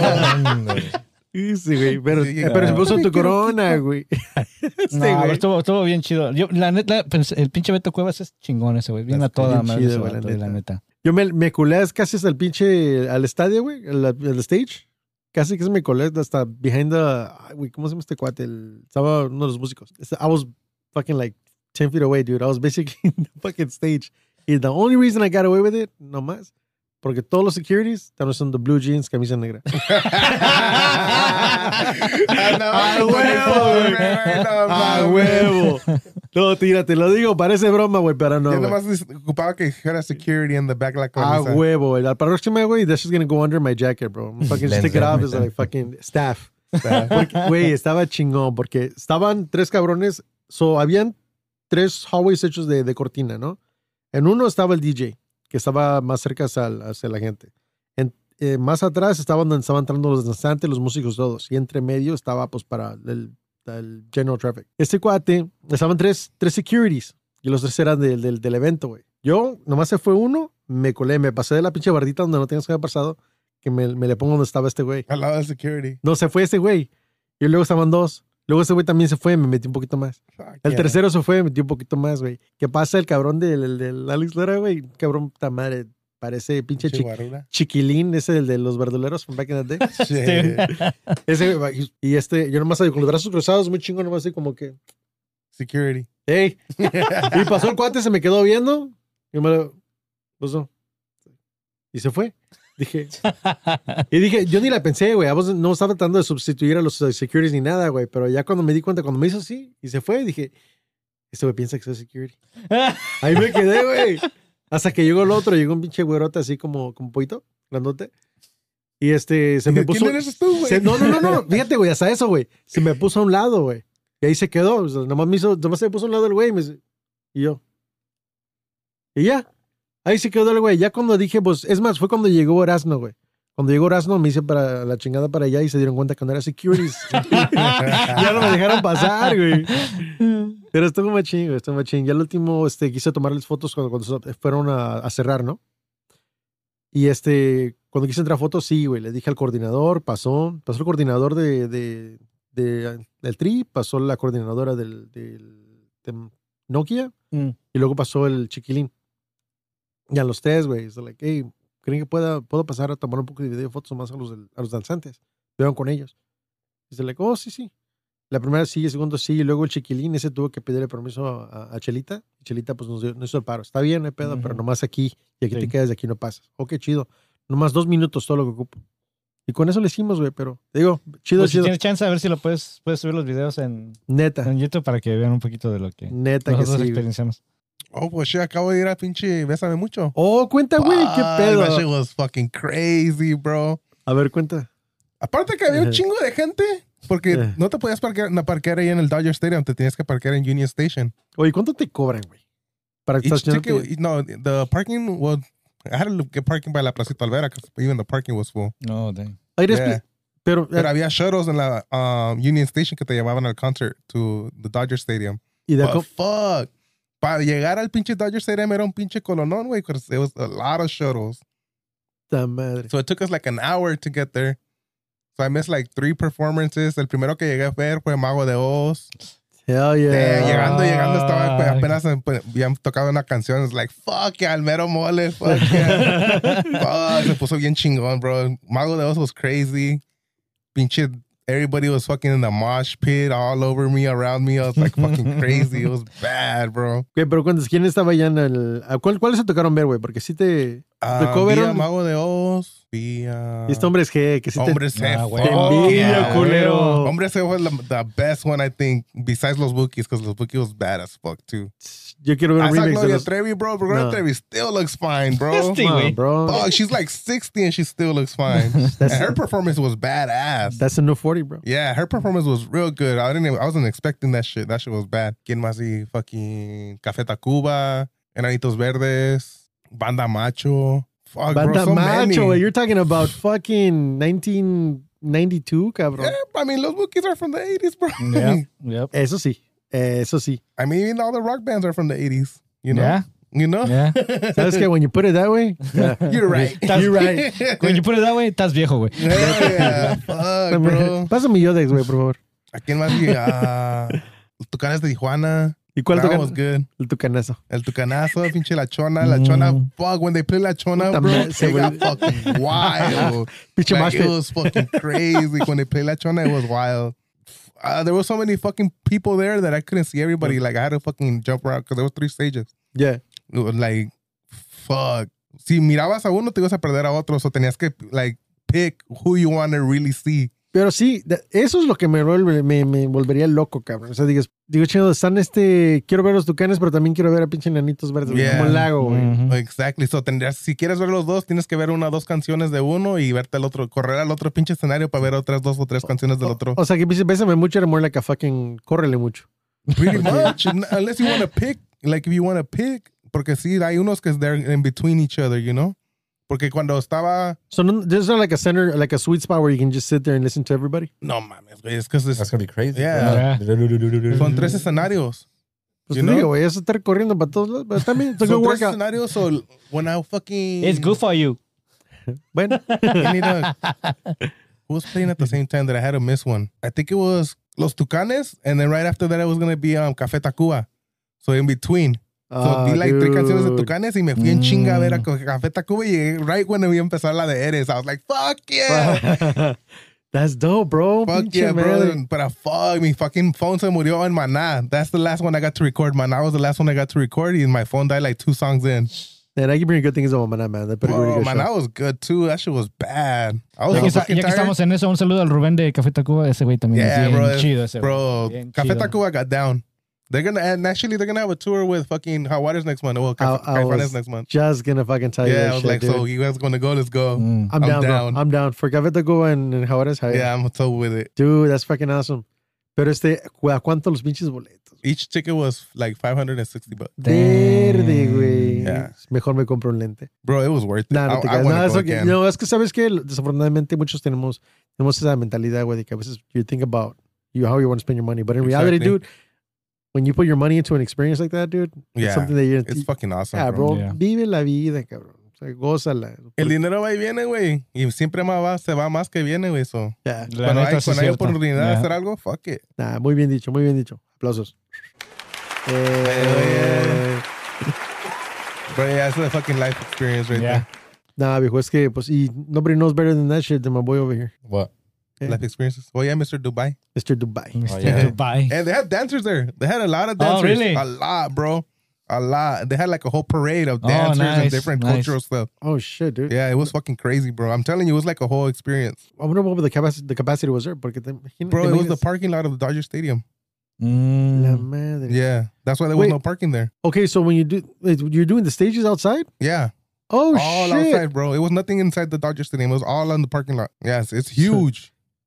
Sí, sí, güey. Pero, Sí, pero se ah. puso tu corona, güey. Este, No, pero güey. estuvo, estuvo bien chido. Yo, la neta, pensé, el pinche Beto Cuevas es chingón ese, güey. Bien a Está toda bien madre chido, ese güey, la vato, la neta. neta. Yo me, me culé casi hasta el pinche, al estadio, güey, al, al stage. Casi que se me colé hasta behind the, ay, güey, ¿cómo se llama este cuate? El, estaba uno de los músicos. I was fucking like ten feet away, dude. I was basically in the fucking stage. Y the only reason I got away with it, no más, porque todos los securities están usando blue jeans, camisa negra. ¡A huevo, ¡A huevo! No, tira, te lo digo, parece broma, güey, pero no, Yo güey. nomás ocupaba que dijera security in the back la A camisa. huevo, güey. La próxima, güey, this is gonna go under my jacket, bro. I'm fucking just take it off as like fucking staff. Porque, güey, estaba chingón porque estaban tres cabrones. So, habían tres hallways hechos de, de cortina, ¿no? En uno estaba el D J, que estaba más cerca hacia, hacia la gente. En, eh, más atrás estaban donde estaban entrando los danzantes, los músicos, todos. Y entre medio estaba, pues, para el, el general traffic. Este cuate, estaban tres, tres securities. Y los tres eran del, del, del evento, güey. Yo, nomás se fue uno, me colé, me pasé de la pinche bardita donde no tenías que haber pasado, que me, me le pongo donde estaba este güey. Al lado de security. No, se fue este güey. Y luego estaban dos. Luego ese güey también se fue, me metí un poquito más. Fuck El yeah. tercero se fue, me metí un poquito más, güey. ¿Qué pasa el cabrón del, del, del Alex Lora, güey? Cabrón, puta madre. Parece pinche chi- Chihuahua. chiquilín, ese del de los verduleros from back in the day. Shit. Ese, güey, y este, yo nomás con los brazos cruzados, muy chingón, nomás así como que, Security. ¡ey! Y pasó el cuate, se me quedó viendo. Y me lo puso. Y se fue. Dije. Y dije, yo ni la pensé, güey. A vos no estaba tratando de sustituir a los securities ni nada, güey. Pero ya cuando me di cuenta, cuando me hizo así y se fue, dije, este güey piensa que soy security. Ahí me quedé, güey. Hasta que llegó el otro, llegó un pinche güerote así como, como pollito, grandote. Y este, se me ¿Quién puso. eres tú, güey? se- no, no, no, no. Fíjate, güey, hasta eso, güey. Se me puso a un lado, güey. Y ahí se quedó. O sea, nomás me hizo, nomás se me puso a un lado el güey y, me, y yo. Y ya. Ahí se quedó el güey. Ya cuando dije, pues, es más, fue cuando llegó Erasmo, güey. Cuando llegó Erasmo me hice para la chingada para allá y se dieron cuenta que no era securities. Ya no me dejaron pasar, güey. Pero estuvo machín, güey, estuvo machín. Ya al último, este, quise tomarles fotos cuando, cuando fueron a, a cerrar, ¿no? Y este, cuando quise entrar a fotos, sí, güey, le dije al coordinador, pasó, pasó el coordinador de, de, de- del Tri, pasó la coordinadora del, del- de Nokia, Mm. y luego pasó el chiquilín. Y a los tres, güey, so like, hey, ¿creen que pueda, puedo pasar a tomar un poco de video y fotos más a los, del- a los danzantes? Vean con ellos. Y se like, oh, sí, sí. La primera sí, el segundo sí, y luego el chiquilín, ese tuvo que pedirle permiso a, a Chelita. Y Chelita, pues, nos, dio- nos hizo el paro. Está bien, no hay pedo, Ujú. pero nomás aquí, y aquí Sí. te quedas, de aquí no pasas. Oh, qué chido. Nomás dos minutos, todo lo que ocupo. Y con eso le hicimos, güey, pero, te digo, chido, Pues si chido. tienes chance, a ver si lo puedes, puedes subir los videos en, Neta, en YouTube para que vean un poquito de lo que neta que nosotros sí, güey. experienciamos. Oh, pues shit, acabo de ir a pinche Bésame Mucho. Oh, cuenta, güey, qué Fuck, pedo. That shit was fucking crazy, bro. A ver, cuenta. Aparte que había un Ajá. chingo de gente, porque Ajá. no te podías parquear, no, parquear ahí en el Dodger Stadium, te tenías que parquear en Union Station. Oye, ¿cuánto te cobran, güey? Para Each estacionarte. ticket, no, the parking was I had to get parking by la Placita Alvera because even the parking was full. No, dang. Ay, eres- Yeah. Pero, Pero había shuttles en la um, Union Station que te llevaban al concert to the Dodger Stadium. y de But co- fuck. Para llegar al pinche Dodger Stadium era un pinche colonón, güey, because there was a lot of shuttles. ta madre. So it took us like an hour to get there. So I missed like three performances. El primero que llegué a ver fue Mago de Oz. Hell yeah. Eh, llegando, llegando, estaba pues, Fuck. apenas pues, habían tocado una canción. Es like, fuck yeah, el mero mole, fuck yeah. Fuck, se puso bien chingón, bro. Mago de Oz was crazy. Pinche, everybody was fucking in the mosh pit all over me, around me. I was like fucking crazy. It was bad, bro. Ok, pero cuando, ¿quién estaba allá en el... ¿a cuál, ¿Cuáles se tocaron ver, güey? Porque sí te... Uh, tocó vi ver a un- Mago de Oz. Vi a... Este hombre es G, que sí te... Hombres G. Ah, fuck güey. te envidia, yeah, culero. Hombres G was the, the best one, I think, besides Los Bookies, because Los Bookies was bad as fuck, too. Yo quiero ver I un saw remix de Gloria los... Trevi, bro. But Gloria No. Trevi still looks fine, bro. Este, Come on, güey. bro. Fuck, she's like sixty and she still looks fine. and her performance was badass. That's a new forty, bro. Yeah, her performance was real good. I didn't. Even, I wasn't expecting that shit. That shit was bad. ¿Quién más? Y fucking Café Tacuba, Enanitos Verdes, Banda Macho. Fuck, Banda bro, so Macho, many. güey. You're talking about fucking nineteen ninety-two, cabrón. Yeah, I mean, Los Bookies are from the eighties, bro. Yep. Yep. Eso sí. Eso sí. I mean, even all the rock bands are from the eighties. You know? Yeah. You know? Yeah. ¿Sabes que when you put it that way? Yeah. You're right. You're right. When you put it that way, estás viejo, güey. Hell yeah. Fuck, bro. Pásame Yodex, güey, por favor. ¿A quién más? Ah, Tucanes de Tijuana. ¿Y cuál That tocan? was good. El tucanazo. El Tucanazo, pinche La Chona. La Chona, fuck, when they play La Chona, Puta bro, madre, se they got vuelve- fucking wild. Pinche Like, mosh it pit. was fucking crazy. When they play La Chona, it was wild. Uh, there were so many fucking people there that I couldn't see everybody. Like, I had to fucking jump around because there was three stages. Yeah. It was like, fuck. Si mirabas a uno, te ibas a perder a otro. So tenías que, like, pick who you want to really see. Pero sí, de- eso es lo que me, vuelve, me, me volvería loco, cabrón. O sea, digas, digo, chido, están este, quiero ver los tucanes, pero también quiero ver a pinche nanitos verdes, güey, Yeah. como el lago, güey. Mhm. Exactly. So tendrías, si quieres ver los dos, tienes que ver una o dos canciones de uno y verte al otro, correr al otro pinche escenario para ver otras dos o tres canciones del otro. O sea, que dice, bésame mucho, era more like a fucking, córrele mucho. Pretty much. Unless you want to pick, like if you want to pick, porque sí, hay unos que they're in between each other, you know? Porque cuando estaba, So, no, there's not like a center, like a sweet spot where you can just sit there and listen to everybody. no mames, güey, es que es- That's gonna be crazy. Yeah. Yeah. son tres escenarios. Pues You te know? digo, güey, eso estar corriendo para todos lados, pero también, it's a Son good tres workout. escenarios, so when I fucking... It's good for you. Bueno, I need a- who was playing at the same time that I had to miss one? I think it was Los Tucanes, and then right after that it was going to be um, Café Tacuba. So in between. So Ah, di like tres canciones de dude. Tucanes y me fui en chinga a ver a Café Tacuba y llegué right when iba a empezar la de Eres. I was like, fuck yeah. That's dope, bro. Fuck Pinche yeah, bro. madre. But uh, fuck, mi fucking phone se murió en Maná. That's the last one I got to record. Maná was the last one I got to record and my phone died like two songs in. And I keep hearing good things about Maná, man. They put a really Oh, good Maná show. was good too. That shit was bad. I was Ya so que, está- fucking ya que tired. estamos en eso, un saludo al Rubén de Café Tacuba. Ese güey también Yeah, es bien bro. chido. Ese Bro, güey. Bien Café chido. Tacuba got down. They're gonna and actually they're gonna have a tour with fucking Jaguares next month. Well, I, Caf- I Caifanes was next month. just gonna fucking tell you Yeah, that I was shit, like, dude. so you guys gonna go? Let's go. Mm. I'm, I'm down, down. bro. I'm down. For Café Tacuba and, and Juárez, hi. Yeah, I'm so with it. Dude, that's fucking awesome. Pero este, ¿a cuánto los pinches boletos? Each ticket was like five hundred sixty bucks. Verde, güey. Yeah. Mejor me compro un lente. Bro, it was worth it. Nah, no I, te I creas. wanna No, es go lo que- again. no, es que sabes que desafortunadamente muchos tenemos, tenemos esa mentalidad, güey, de que a veces you think about you, how you want to spend your money. But in reality, Exactly. dude, when you put your money into an experience like that, dude, Yeah, it's something that you're It's fucking awesome, yeah, bro. bro, Yeah. vive la vida, cabrón. O sea, gózala. El dinero va y viene, güey. Y siempre más va, se va más que viene, güey. So, Yeah. La cuando neta, hay, sí es cuando hay cierto. oportunidad de Yeah. hacer algo, fuck it. Nah, muy bien dicho, muy bien dicho. Aplausos. Eh, But yeah, it's a fucking life experience right Yeah. nah, viejo, es que, pues, y nobody knows better than that shit than my boy over here. What? there. Life experiences. Oh, yeah, Mister Dubai. Mister Dubai. Mister yeah. Dubai. And they had dancers there. They had a lot of Oh, dancers. really? A lot, bro. A lot. They had like a whole parade of Oh, dancers and nice, different nice. cultural stuff. Oh, shit, dude. Yeah, it was fucking crazy, bro. I'm telling you, it was like a whole experience. I wonder what the capacity, the capacity was there. Porque te imagino- Bro, te it was the imaginas- parking lot of the Dodger Stadium. La Mm. madre. Yeah, that's why there was Wait. no parking there. Okay, so when you do, wait, you're doing the stages outside? Yeah, Oh, all shit. outside, bro. It was nothing inside the Dodger Stadium. It was all on the parking lot. Yes, it's huge.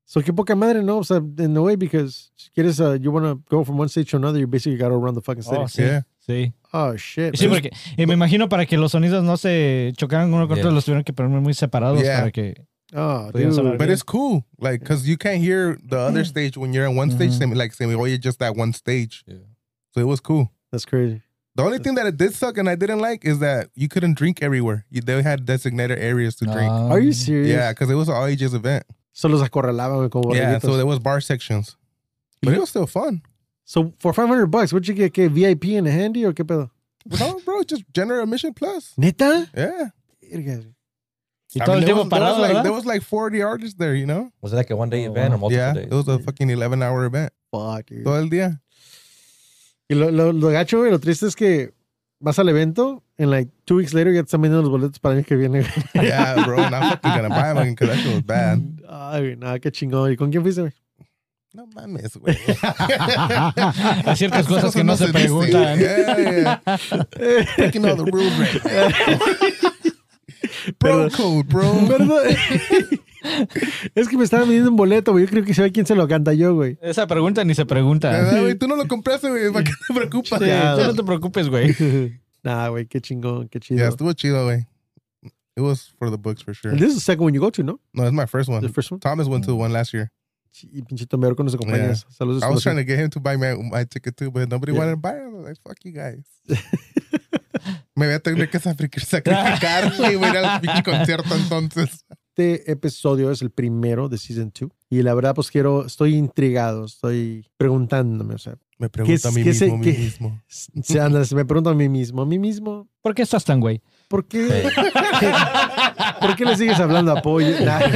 So, qué poca madre, ¿no? O sea, in a way, because si quieres, uh, you want to go from one stage to another, you basically got to run the fucking city. Oh, sí. Yeah. Sí. Oh, shit. Sí, porque y me imagino para que los sonidos no se chocaran uno con otro, Yeah. los tuvieron que poner muy separados Yeah. para que... Oh, Podían sonar dude. But bien. it's cool, like, because you can't hear the other stage when you're in one stage. Mhm. Same, like, same, oh, you're just that one stage. Yeah. So it was cool. That's crazy. The only thing that it did suck and I didn't like is that you couldn't drink everywhere. You, they had designated areas to drink. Ah. Are you serious? Yeah, because it was an all ages event. So los acorralaban güey, como Yeah, borreguitos. so there was bar sections. But it was still fun. So, for five hundred bucks, what'd you get? ¿Qué, V I P and a handy or qué pedo? No, bro, just general admission plus. ¿Neta? Yeah. Verga. Y I todo mean, el there tiempo was, there parado, was like, ¿verdad? there was like forty artists there, you know? Was it like a one day Oh, event wow. or multiple Yeah, days? it was a fucking eleven hour event. Fuck, dude. Todo el día. Y lo, lo, lo gacho, güey, lo triste es que vas al evento and like two weeks later ya te están vendiendo los boletos para el año que viene. güey. Yeah, bro, I'm not fucking gonna buy them because that shit was bad. Ay, güey, nada, qué chingón. ¿Y con quién fuiste, güey? No mames, güey. Hay ciertas cosas que no se dice. preguntan. Yeah, yeah. Breaking all the rules right now. Bro code, bro. ¿Verdad? Es que me estaban vendiendo un boleto, güey. Yo creo que sabe quién se lo canta yo, güey. Esa pregunta ni se pregunta. ¿Verdad, güey? Tú no lo compraste, güey. ¿Para qué te preocupas? Sí, Ya, tú güey. no te preocupes, güey. Nah, güey, qué chingón, qué chido. Yeah, estuvo chido, güey. It was for the books for sure. And this is the second one you go to, ¿no? No, it's my first one. The first one. Thomas went to one last year. Y pinchito mejor con los compañeros. Saludos. I was trying to get him to buy my, my ticket too, but nobody Yeah. wanted to buy it. I was like, fuck you guys. Me voy a tener que sacrificar, sacrificar güey, voy a ir al pinche concierto entonces. Este episodio es el primero de Season two. Y la verdad, pues quiero, estoy intrigado, estoy preguntándome, o sea, Me pregunto a mí qué se- mismo, a mí qué- mismo. se, anda, se me pregunto a mí mismo, a mí mismo, ¿Por qué estás tan güey? ¿por qué? ¿Por qué le sigues hablando a apoyo?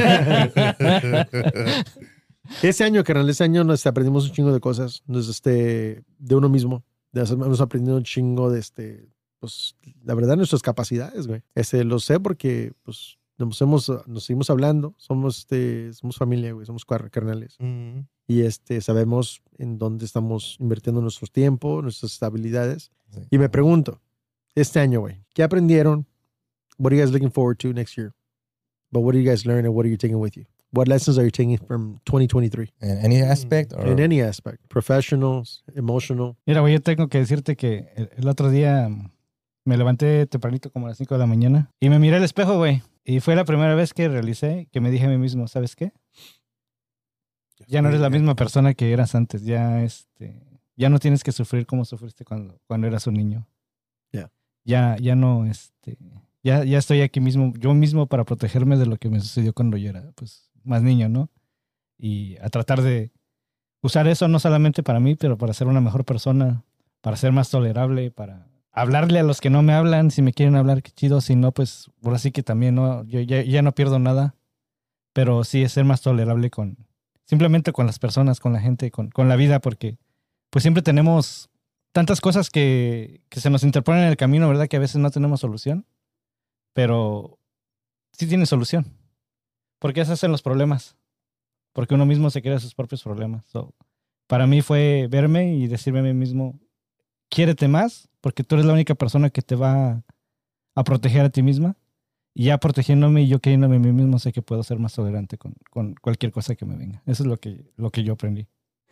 Ese año, carnal, ese año nos aprendimos un chingo de cosas, nos, este, de uno mismo. De- Hemos aprendido un chingo de, este, pues, la verdad, nuestras capacidades, güey. Este, lo sé porque, pues, nos, hemos, nos seguimos hablando, somos, este, somos familia, güey, somos cuar- carnales. Mm. Y, este, sabemos en dónde estamos invirtiendo nuestro tiempo, nuestras habilidades. Sí. Y me pregunto, este año, güey, ¿qué aprendieron? What are you guys looking forward to next year? But what do you guys learn and what are you taking with you? What lessons are you taking from twenty twenty-three? In any aspect? Or In any aspect. Professionals, emotional. Mira, güey, yo tengo que decirte que el, el otro día me levanté tempranito como a las cinco de la mañana y me miré al espejo, güey. Y fue la primera vez que realicé, que me dije a mí mismo, ¿sabes qué? Ya no eres la misma persona que eras antes. Ya, este, ya no tienes que sufrir como sufriste cuando, cuando eras un niño. Ya. Ya, ya no, este, ya, ya estoy aquí mismo, yo mismo para protegerme de lo que me sucedió cuando yo era, pues, más niño, ¿no? Y a tratar de usar eso no solamente para mí, pero para ser una mejor persona, para ser más tolerable, para hablarle a los que no me hablan, si me quieren hablar, qué chido, si no, pues, por así que también, ¿no? Yo ya, ya no pierdo nada, pero sí es ser más tolerable con, simplemente con las personas, con la gente, con, con la vida, porque pues siempre tenemos tantas cosas que, que se nos interponen en el camino, ¿verdad? Que a veces no tenemos solución, pero sí tiene solución. Porque esos son los problemas. Porque uno mismo se crea sus propios problemas. So, para mí fue verme y decirme a mí mismo, quiérete más, porque tú eres la única persona que te va a proteger a ti misma. Y ya protegiéndome y yo queriéndome a mí mismo, sé que puedo ser más tolerante con, con cualquier cosa que me venga. Eso es lo que, lo que yo aprendí.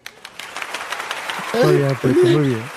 Muy bien, Pepe, muy bien.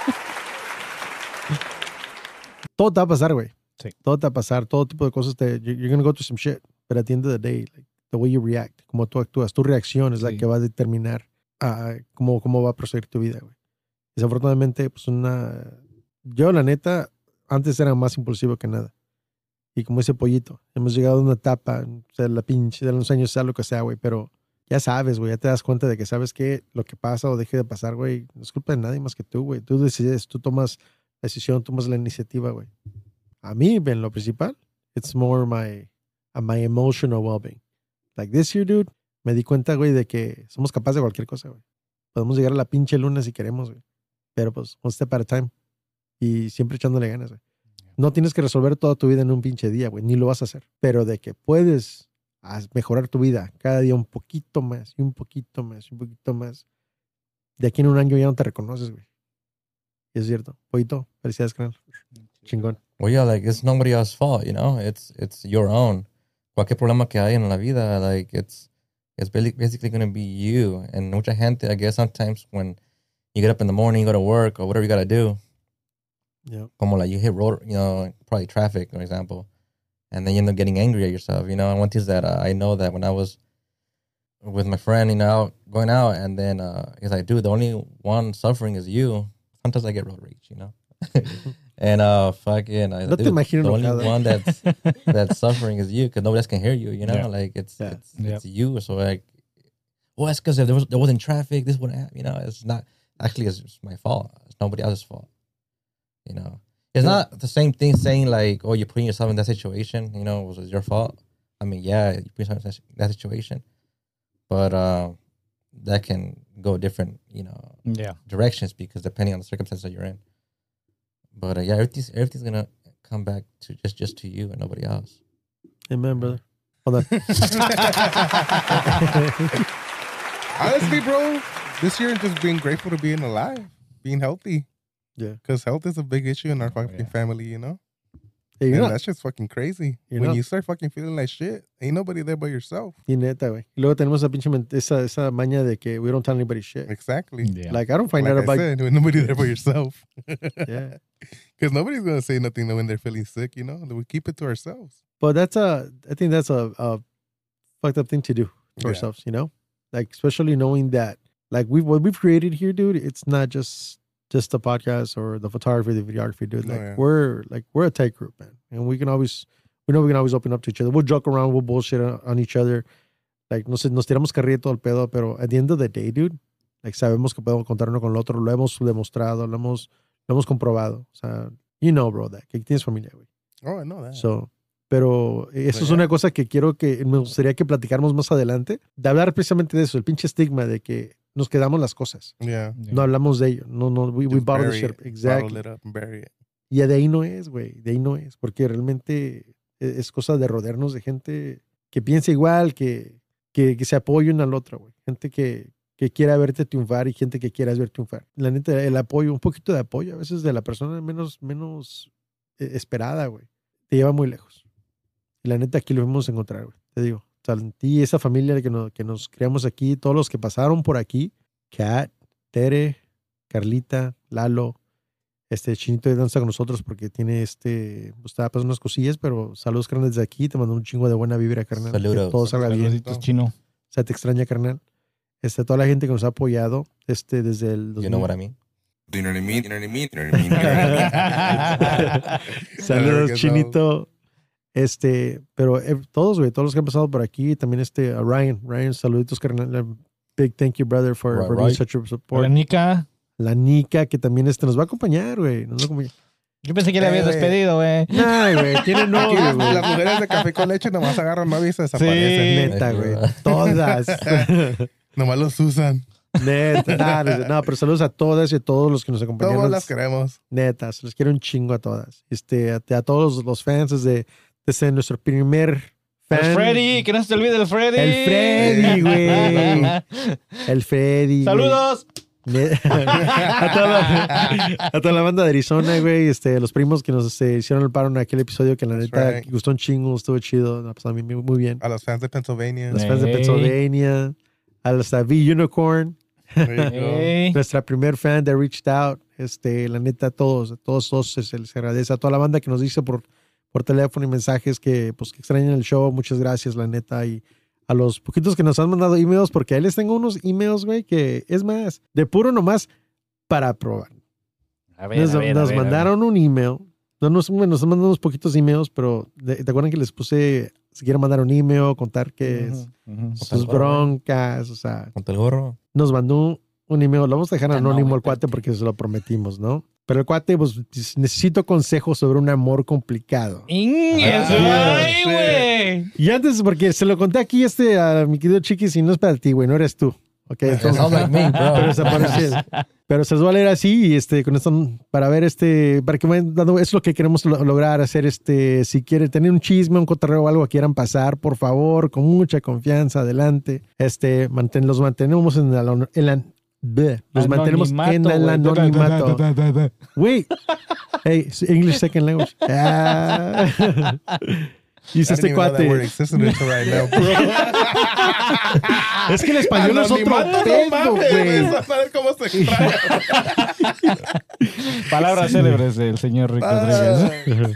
Todo te va a pasar, güey. Sí. Todo te va a pasar, todo tipo de cosas. Te, you're you're gonna go through some shit. But at the end of the day, like, the way you react, como tú actúas, tu reacción es la Sí. que va a determinar ah, cómo, cómo va a proseguir tu vida, güey. Desafortunadamente, pues una... Yo, la neta, antes era más impulsivo que nada. Y como ese pollito, hemos llegado a una etapa, o sea, la pinche de los años, sea lo que sea, güey, pero ya sabes, güey, ya te das cuenta de que sabes que lo que pasa o deje de pasar, güey, no es culpa de nadie más que tú, güey. Tú decides, tú tomas la decisión, tomas la iniciativa, güey. A mí, en lo principal, it's more my, uh, my emotional well-being. Like this year, dude, me di cuenta, güey, de que somos capaces de cualquier cosa, güey. Podemos llegar a la pinche luna si queremos, güey. Pero pues, one step at a time. Y siempre echándole ganas, güey. No tienes que resolver toda tu vida en un pinche día, güey. Ni lo vas a hacer. Pero de que puedes mejorar tu vida cada día un poquito más, y un poquito más, y un poquito más. De aquí en un año ya no te reconoces, güey. Y es cierto. Poquito, felicidades, canal. Chingón. Well, yeah, like it's nobody else's fault, you know. It's it's your own. Cualquier problema que hay en la vida, like it's it's basically, basically going to be you. And mucha gente, I guess sometimes when you get up in the morning, you go to work or whatever you got to do, Yeah. como like you hit road, you know, probably traffic, for example, and then you end up getting angry at yourself, you know. And one thing is that uh, I know that when I was with my friend, you know, going out, and then uh, he's like, dude, the only one suffering is you. Sometimes I get road rage, you know. And uh, fucking, I, No te dude, imagino the only enojado. one that's that's suffering is you, because nobody else can hear you, you know. Yeah. Like it's Yeah. it's, Yeah. it's you. So like, well, it's because if there was there wasn't traffic, this wouldn't happen. You know, it's not actually it's just my fault. It's nobody else's fault. You know, it's Yeah. not the same thing saying like, oh, you're putting yourself in that situation. You know, it was your fault. I mean, yeah, you put yourself in that situation, but uh, that can go different, you know, Yeah. directions because depending on the circumstances that you're in. But uh, yeah, everything's everything's gonna come back to just just to you and nobody else. Amen, brother. Hold on. Honestly, bro, this year just being grateful to being alive, being healthy. Yeah. Because health is a big issue in our fucking yeah. family, you know? Hey, you're And not. that's just fucking crazy. You're when not. you start fucking feeling like shit, ain't nobody there but yourself. Y neta, güey. Y luego tenemos esa pinche men- esa, esa maña de que we don't tell anybody shit. Exactly. Yeah. Like, I don't find Like out I about... said, when nobody there but yourself. Yeah. Because nobody's going to say nothing when they're feeling sick, you know? We keep it to ourselves. But that's a... I think that's a, a fucked up thing to do for Yeah. ourselves, you know? Like, especially knowing that, like, we what we've created here, dude, it's not just just the podcast or the photography, the videography, dude. Oh, Like, yeah. we're, like, we're a tight group, man. And we can always... We know we can always open up to each other. We'll joke around, we'll bullshit on, on each other. Like, nos, nos tiramos carrilla todo el pedo, pero at the end of the day, dude, like, sabemos que podemos contar uno con el otro. Lo hemos demostrado, lo hemos, lo hemos comprobado. O sea, you know, bro, that, que tienes familia, güey. Oh, I know that. So, pero eso But es yeah. una cosa que quiero que, me gustaría que platicáramos más adelante, de hablar precisamente de eso, el pinche estigma de que nos quedamos las cosas. yeah. Yeah. No hablamos de ello. No, no, we, we Just bottle the bury shit. it. Bottle Exactly. it up and bury it. Y de ahí no es, güey. De ahí no es. Porque realmente es cosa de rodearnos de gente que piensa igual, que, que, que se apoye una al otra, güey. Gente que, que quiera verte triunfar y gente que quieras ver triunfar. La neta, el apoyo, un poquito de apoyo a veces de la persona menos, menos eh, esperada, güey, te lleva muy lejos. Y la neta, aquí lo vamos a encontrar, güey. Te digo, o sea, en ti, esa familia que nos, que nos creamos aquí, todos los que pasaron por aquí, Kat, Tere, Carlita, Lalo, este Chinito de danza con nosotros porque tiene este, pues estaba pasando unas cosillas, pero saludos, carnal, desde aquí. Te mando un chingo de buena vibra, carnal. Saludos. Que todo salga bien. Saluditos, chino. O sea, te extraña, carnal. Este, toda la gente que nos ha apoyado este, desde el dos mil. You know what I mean? Do you know what I mean? Do you know what I mean? Do you know what I mean? Do you know what I mean? Saludos, Saludos. Chinito. Este, pero eh, todos, güey, todos los que han pasado por aquí, también este, a Ryan. Ryan, saluditos, carnal. Big thank you, brother, for, Right, for being right. such a support. Hola, Nica. La Nica, que también este, nos va a acompañar, güey. Nos va a acompañar. Yo pensé que le habías Eh, güey. despedido, güey. Nah, güey, tiene Aquí novio, las, güey. las mujeres de café con leche nomás agarran novia y se desaparecen. Neta, Sí. güey. Todas. Nomás los usan. Neta. Nah, no, no, pero saludos a todas y a todos los que nos acompañaron. Todas las queremos. Neta, se los quiero un chingo a todas. Este, a, a todos los fans desde, desde nuestro primer fan. El Freddy, que no se te olvide el Freddy. El Freddy, güey. El Freddy. güey. Saludos. Ne- a, toda la, a toda la banda de Arizona, güey. Este, los primos que nos este, hicieron el paro en aquel episodio que la That's neta right. gustó un chingo, estuvo chido. La pasamos muy, muy bien. A los fans de Pennsylvania. Los fans de Hey. Pennsylvania. A los V Unicorn. There you go. Hey. Nuestra primer fan de Reached Out, este, la neta, todos, todos, todos se, se les agradece. A toda la banda que nos dice por, por teléfono y mensajes que, pues, que extrañan el show, muchas gracias, la neta. Y a los poquitos que nos han mandado emails, porque ahí les tengo unos emails, güey, que es más, de puro nomás para probar. A ver, Nos, a ver, a nos ver, a ver. mandaron un email. No, nos, bueno, nos mandaron unos poquitos emails, pero de- ¿te acuerdan que les puse si quieren mandar un email, contar qué es? Ujú, ujú. Sus broncas, o sea, Ponte el gorro. nos mandó un email. Lo vamos a dejar Ah, no, anónimo güey, al cuate porque se lo prometimos, ¿no? Pero el cuate, pues, necesito consejos sobre un amor complicado. Ingues, Ah, güey, shit. güey. Y antes, porque se lo conté aquí este a mi querido Chiquis y no es para ti, güey, no eres tú. Ok, It entonces, sounds like me, bro. pero, se parece- pero se los voy a leer así y este, con esto, para ver este, para que vayan dando, es lo que queremos lo- lograr, hacer este, si quieren tener un chisme, un cotorreo o algo que quieran pasar, por favor, con mucha confianza, adelante. Este, manten, los mantenemos en el, en la- bleh, los mantenemos en el anonimato. Güey, hey, English second language. Ah. Dice I este didn't even know that word cuate. existed until right now, bro. Es que el español es otro Anonimato, pedo, no mames, güey. A ver cómo se extraña. Palabras célebres del señor Rick Rodríguez.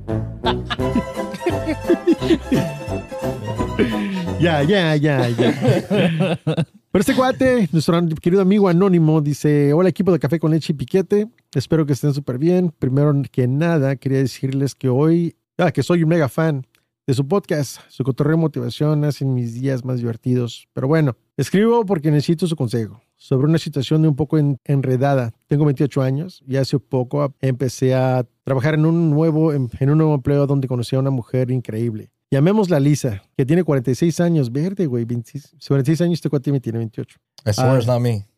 Ya, ya, ya, ya. Pero este cuate, nuestro querido amigo anónimo, dice: hola equipo de Café con Leche y Piquete, espero que estén súper bien. Primero que nada, quería decirles que hoy, ah, que soy un mega fan de su podcast. Su cotorreo y motivación hacen mis días más divertidos. Pero bueno, escribo porque necesito su consejo sobre una situación de un poco en- enredada. Tengo veintiocho años y hace poco empecé a trabajar en un nuevo, en, en un nuevo empleo donde conocí a una mujer increíble. Llamémosla Lisa, que tiene cuarenta y seis años. Verde, güey. veintiséis, cuarenta y seis años, este cuate me tiene veintiocho. I swear Ah. it's not me.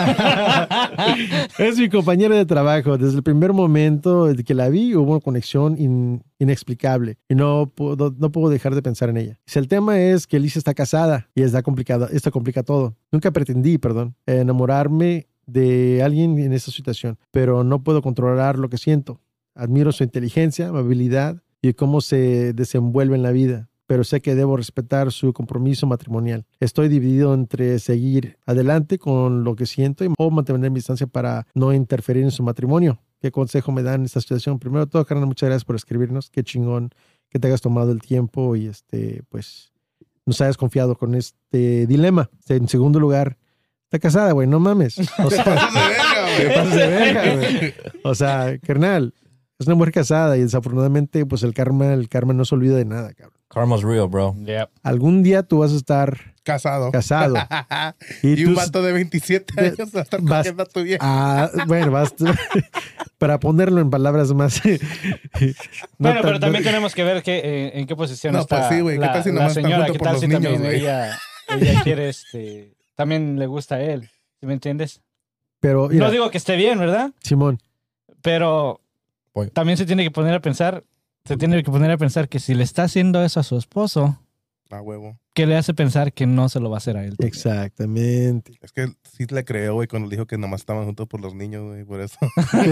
Es mi compañera de trabajo. Desde el primer momento de que la vi, hubo una conexión in- inexplicable y no puedo, no puedo dejar de pensar en ella. Si el tema es que Lisa está casada y está complicado, esto complica todo. Nunca pretendí, perdón, enamorarme de alguien en esa situación, pero no puedo controlar lo que siento. Admiro su inteligencia, amabilidad y cómo se desenvuelve en la vida, pero sé que debo respetar su compromiso matrimonial. Estoy dividido entre seguir adelante con lo que siento y o mantener mi distancia para no interferir en su matrimonio. ¿Qué consejo me dan en esta situación? Primero de todo, carnal, muchas gracias por escribirnos. Qué chingón que te hayas tomado el tiempo y este, pues, nos hayas confiado con este dilema. En segundo lugar, está casada, güey, no mames. O sea, De verga, güey. te pasas de verga, güey. O sea, carnal, es una mujer casada y desafortunadamente, pues el karma, el karma no se olvida de nada, cabrón. Karma's real, bro. Yep. Algún día tú vas a estar Casado. casado. Y, un tú- vato de veintisiete de- años va a estar vas- cogiendo a tu vieja. Ah, bueno, vas, para ponerlo en palabras más. no Bueno, tan- pero también tenemos que ver qué, eh, en qué posición No, está pues sí, güey, ¿qué la, tal si la nomás están señora, juntos qué por tal los si niños, también güey? ella, ella quiere, este, también le gusta a él, ¿sí me entiendes? Pero, mira, No digo que esté bien, ¿verdad? Simón, Pero Voy. también se tiene que poner a pensar, se tiene que poner a pensar que si le está haciendo eso a su esposo, A huevo. ¿qué le hace pensar que no se lo va a hacer a él? exactamente. Es que sí le creo, güey, cuando dijo que nomás estaban juntos por los niños, güey, por eso.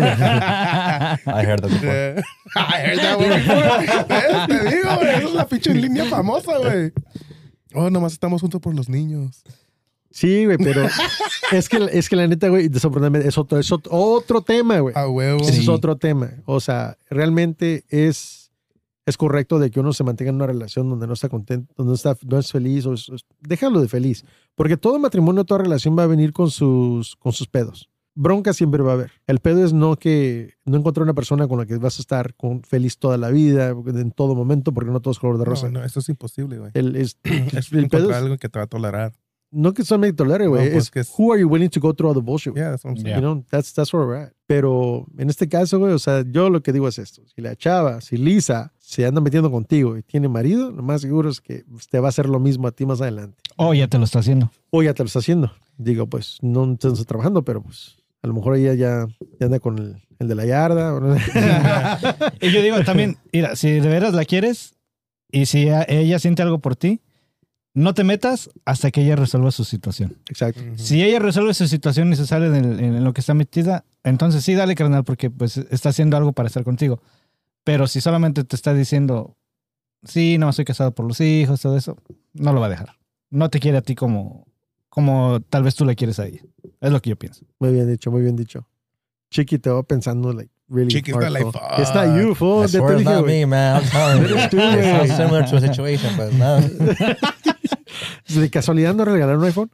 I heard that before. Eh, I heard that, güey. ¿Ves? Te digo, güey, esa es la pinche línea famosa, güey. Oh, nomás estamos juntos por los niños. Sí, güey, pero es que, es que la neta, güey, desafortunadamente es otro, es otro, otro tema, güey. A huevo. Ese es Sí. otro tema. O sea, realmente es, es correcto de que uno se mantenga en una relación donde no está contento, donde no, está, no es feliz. O es- es- déjalo de feliz. Porque todo matrimonio, toda relación va a venir con sus, con sus pedos. Bronca siempre va a haber. El pedo es no que no encontrar una persona con la que vas a estar con, feliz toda la vida, en todo momento, porque no todo es color de rosa. No, no, eso es imposible, güey. El, es, Es el pedo encontrar es, algo que te va a tolerar. no que solamente tolere, güey. No, pues es, que es- who are you willing to go through all the bullshit? Yeah, that's what I'm saying. Yeah. You know, that's, that's where we're at. Pero en este caso, güey, o sea, yo lo que digo es esto. Si la chava, si Lisa se anda metiendo contigo y tiene marido, lo más seguro es que te va a hacer lo mismo a ti más adelante. Oh, ya te lo está haciendo. O ya te lo está haciendo. Digo, pues, no estás trabajando, pero pues, a lo mejor ella ya, ya anda con el, el de la yarda. ¿no? Y yo digo también, mira, si de veras la quieres y si a- ella siente algo por ti, no te metas hasta que ella resuelva su situación. Exacto. Ujú. Si ella resuelve su situación y se sale en, en lo que está metida, entonces sí, dale, carnal, porque pues está haciendo algo para estar contigo. Pero si solamente te está diciendo, sí, no, estoy casado por los hijos, todo eso, no lo va a dejar. No te quiere a ti como, como tal vez tú le quieres a ella. Es lo que yo pienso. Muy bien dicho, muy bien dicho. Chiqui te va pensando, like, really Chiqui está like, hardcore. It's not you, I fool. Ya swear te it's dije, not güey. me, man. I'm telling you. Eres tú, It güey. sounds similar to a situation, but no. ¿De casualidad no regalaron un iPhone?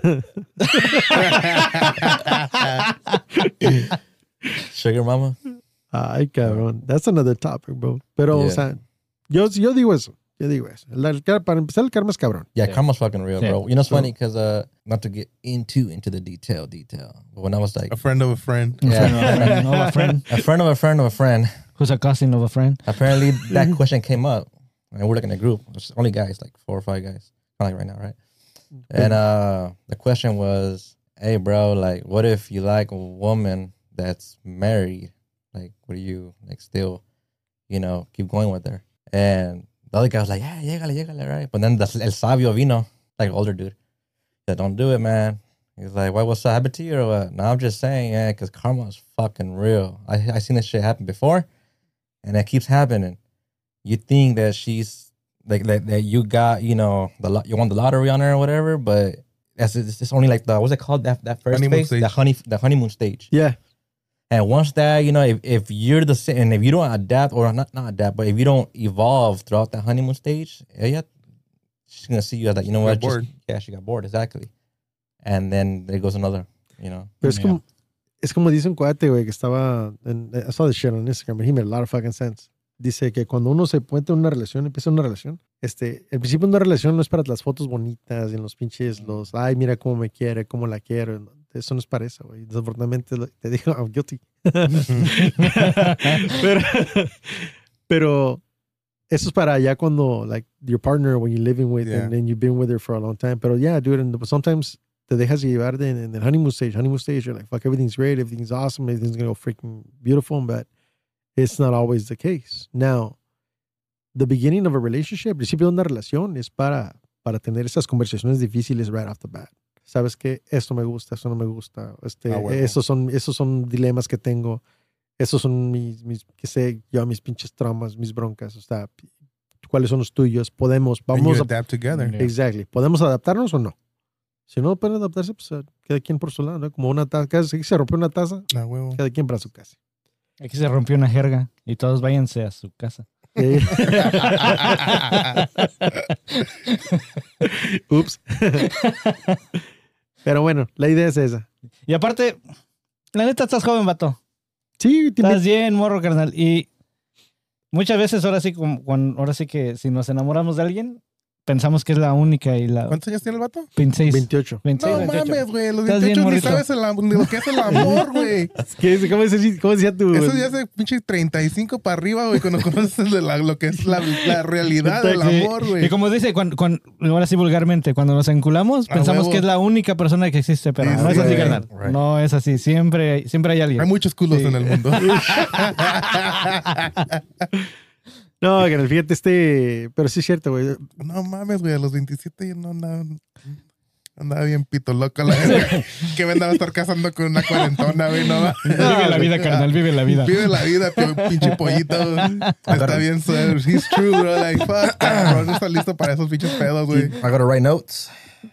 Sugar mama. Ay, cabrón. That's another topic, bro. Pero, o Yeah. sea, yo, yo digo eso. Yo digo eso. El- el- para empezar, el karma es cabrón. Yeah, Yeah. karma's fucking real, Yeah. bro. You know, it's So- funny because uh, not to get into into the detail, detail, but when I was like, A friend of a friend. A friend of a yeah, friend, of a friend, a friend of a friend of a friend, who's a cousin of a friend. apparently that question came up, and we're like in a group, it's only guys, like four or five guys, kind of like right now, right? And uh, the question was, hey, bro, like, what if you like a woman that's married? Like, would you like still, you know, keep going with her? And the other guy was like, yeah, llegale, llegale, right? But then the, el sabio vino, like older dude, he said, don't do it, man. He's like, why, what's that happened to you or what? No, I'm just saying, yeah, because karma is fucking real. I I seen this shit happen before, and it keeps happening. You think that she's like that, that you got, you know, the lo- you won the lottery on her or whatever, but that's it's just only like the what's it called that that first Honeymoon phase, stage. the honey the honeymoon stage. Yeah. And once that, you know, if, if you're the same, and if you don't adapt or not not adapt, but if you don't evolve throughout that honeymoon stage, yeah, she's gonna see you as like, you know what, Got bored. just, yeah, she got bored, exactly. And then there goes another, you know. Pero es Yeah. como, es como dice un cuate, güey, que estaba, en, I saw this shit on Instagram, and he made a lot of fucking sense. Dice que cuando uno se puente en una relación, empieza una relación, este, el principio de una relación no es para las fotos bonitas y en los pinches, los, ay, mira cómo me quiere, cómo la quiero. Eso no es para eso, güey. Desafortunadamente lo- te digo, I'm guilty. pero, pero eso es para ya cuando, like, your partner, when you're living with, Yeah. and then you've been with her for a long time. Pero yeah, dude, and sometimes te dejas llevar de, en el honeymoon stage. Honeymoon stage, you're like, fuck, everything's great, everything's awesome, everything's gonna go freaking beautiful, but it's not always the case. Now, the beginning of a relationship, el principio de una relación es para, para tener esas conversaciones difíciles right off the bat. Sabes que esto me gusta, esto no me gusta, este, Ah, huevo. esos son, esos son dilemas que tengo, esos son mis, mis, que sé yo, mis pinches traumas, mis broncas, o sea, cuáles son los tuyos, podemos, And vamos you a, adapt together. Yeah. exactly, podemos adaptarnos o no. Si no pueden adaptarse, pues eh, cada quien por su lado, ¿no? Como una taza, si se rompió una taza, Ah, huevo. cada quien para su casa. Aquí se rompió una jerga y todos váyanse a su casa. Eh, Ups. Pero bueno, la idea es esa. Y aparte, la neta estás joven, vato. Sí, tiene- Estás bien, morro, carnal. Y muchas veces ahora sí, como, cuando, ahora sí que si nos enamoramos de alguien, pensamos que es la única y la ¿Cuántos años tiene el vato? veintiséis. veintiocho. veintiséis, No veintiocho. mames, güey. Los Estás bien, veintiocho ni morrito. sabes el am- ni lo que es el amor, güey. ¿Qué, cómo, decía, ¿Cómo decía tu...? Eso ya es de pinche treinta y cinco para arriba, güey, cuando conoces de la- lo que es la, la realidad del Sí. amor, Y güey. como dice, cuando, cuando- ahora sí vulgarmente, cuando nos enculamos, A pensamos huevo. que es la única persona que existe, pero Sí, no es sí, así, güey. carnal. Right. No es así. Siempre, hay- siempre hay alguien. Hay muchos culos Sí. en el mundo. No, que fíjate este... Pero sí es cierto, güey. No mames, güey, a los veintisiete yo no andaba, andaba bien pito loco. La verdad. Que me andaba a estar casando con una cuarentona, güey. No, Vive la vida, carnal, vive la vida. Vive la vida, pi- pinche pollito. Está bien, sir. He's true, bro. Like, fuck, bro. No está listo para esos pinches pedos, güey. I gotta write notes.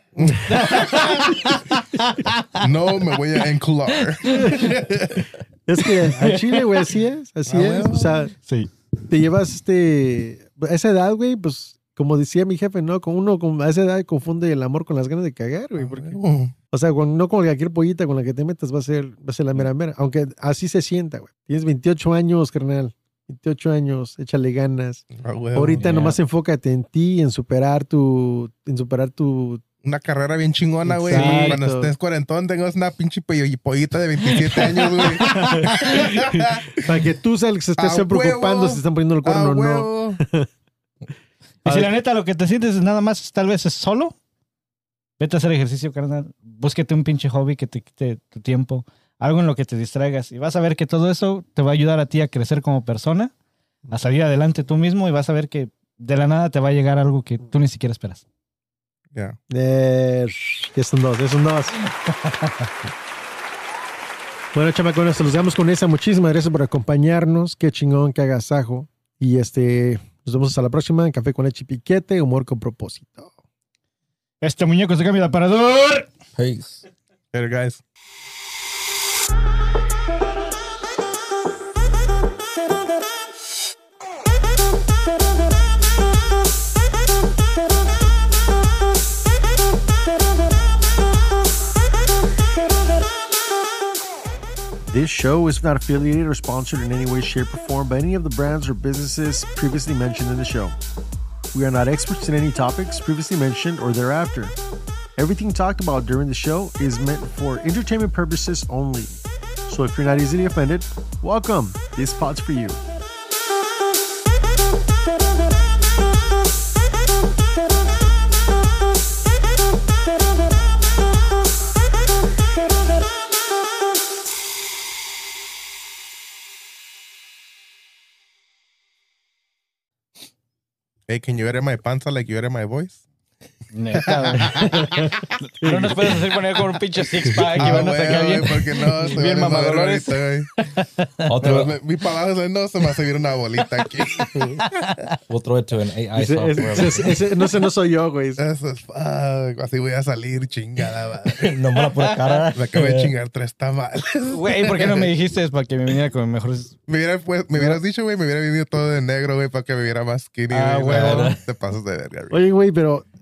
No me voy a encular. Es que al chile, güey, así es. Así Ah, es. huevo. O sea, Sí. te llevas este... A esa edad, güey, pues... Como decía mi jefe, ¿no? Con uno con, a esa edad confunde el amor con las ganas de cagar, güey. Porque, o sea, con- no con cualquier pollita con la que te metas va a ser, va a ser la mera mera. Aunque así se sienta, güey. Tienes veintiocho años, carnal. veintiocho años, échale ganas. Ah, huevo. Ahorita yeah. nomás enfócate en ti, en superar tu... En superar tu... Una carrera bien chingona, güey. Exacto. Cuando estés cuarentón, tengas una pinche pollo- pollita de veintisiete años, güey. Para que tú seas el que se esté A huevo. preocupando si te están poniendo el Ah, cuerno o no. huevo. Y si la neta lo que te sientes nada más tal vez es solo, vete a hacer ejercicio, carnal. Búsquete un pinche hobby que te quite tu tiempo. Algo en lo que te distraigas. Y vas a ver que todo eso te va a ayudar a ti a crecer como persona, a salir adelante tú mismo y vas a ver que de la nada te va a llegar algo que tú ni siquiera esperas. Ya. Eh, ya son dos, ya son dos. Bueno, chamacones, nos dejamos con esa. Muchísimas gracias por acompañarnos. Qué chingón, qué agasajo. Y este, nos vemos hasta la próxima en Café con Leche y Piquete, humor con propósito. Este muñeco se cambia de aparador. Peace. Later, guys. This show is not affiliated or sponsored in any way, shape, or form by any of the brands or businesses previously mentioned in the show. We are not experts in any topics previously mentioned or thereafter. Everything talked about during the show is meant for entertainment purposes only. So if you're not easily offended, welcome. This spot's for you. Hey, can you edit my panza like you edit my voice? Neta, güey. No nos puedes hacer poner con un pinche six pack y Ah, van a güey, sacar güey, bien. porque no, se bien van a mamadolores. saber ahorita, güey. Otro, Me- Mi para abajo, no, se me va a subir una bolita aquí. we'll throw it to an A I Ese, software. ese- ese- ese- no, ese no soy yo, güey. Eso es fuck. Así voy a salir, chingada, madre. No la pura cara. Me acabo de chingar tres tamales. Güey, ¿por qué no me dijiste para que me viniera con mejores... Me, hubiera, pues, me hubieras dicho, güey, me hubiera vivido todo de negro, güey, para que me viera más skinny. Ah, güey. huevo. No, te pasas de verga, güey. Oye, güey, pero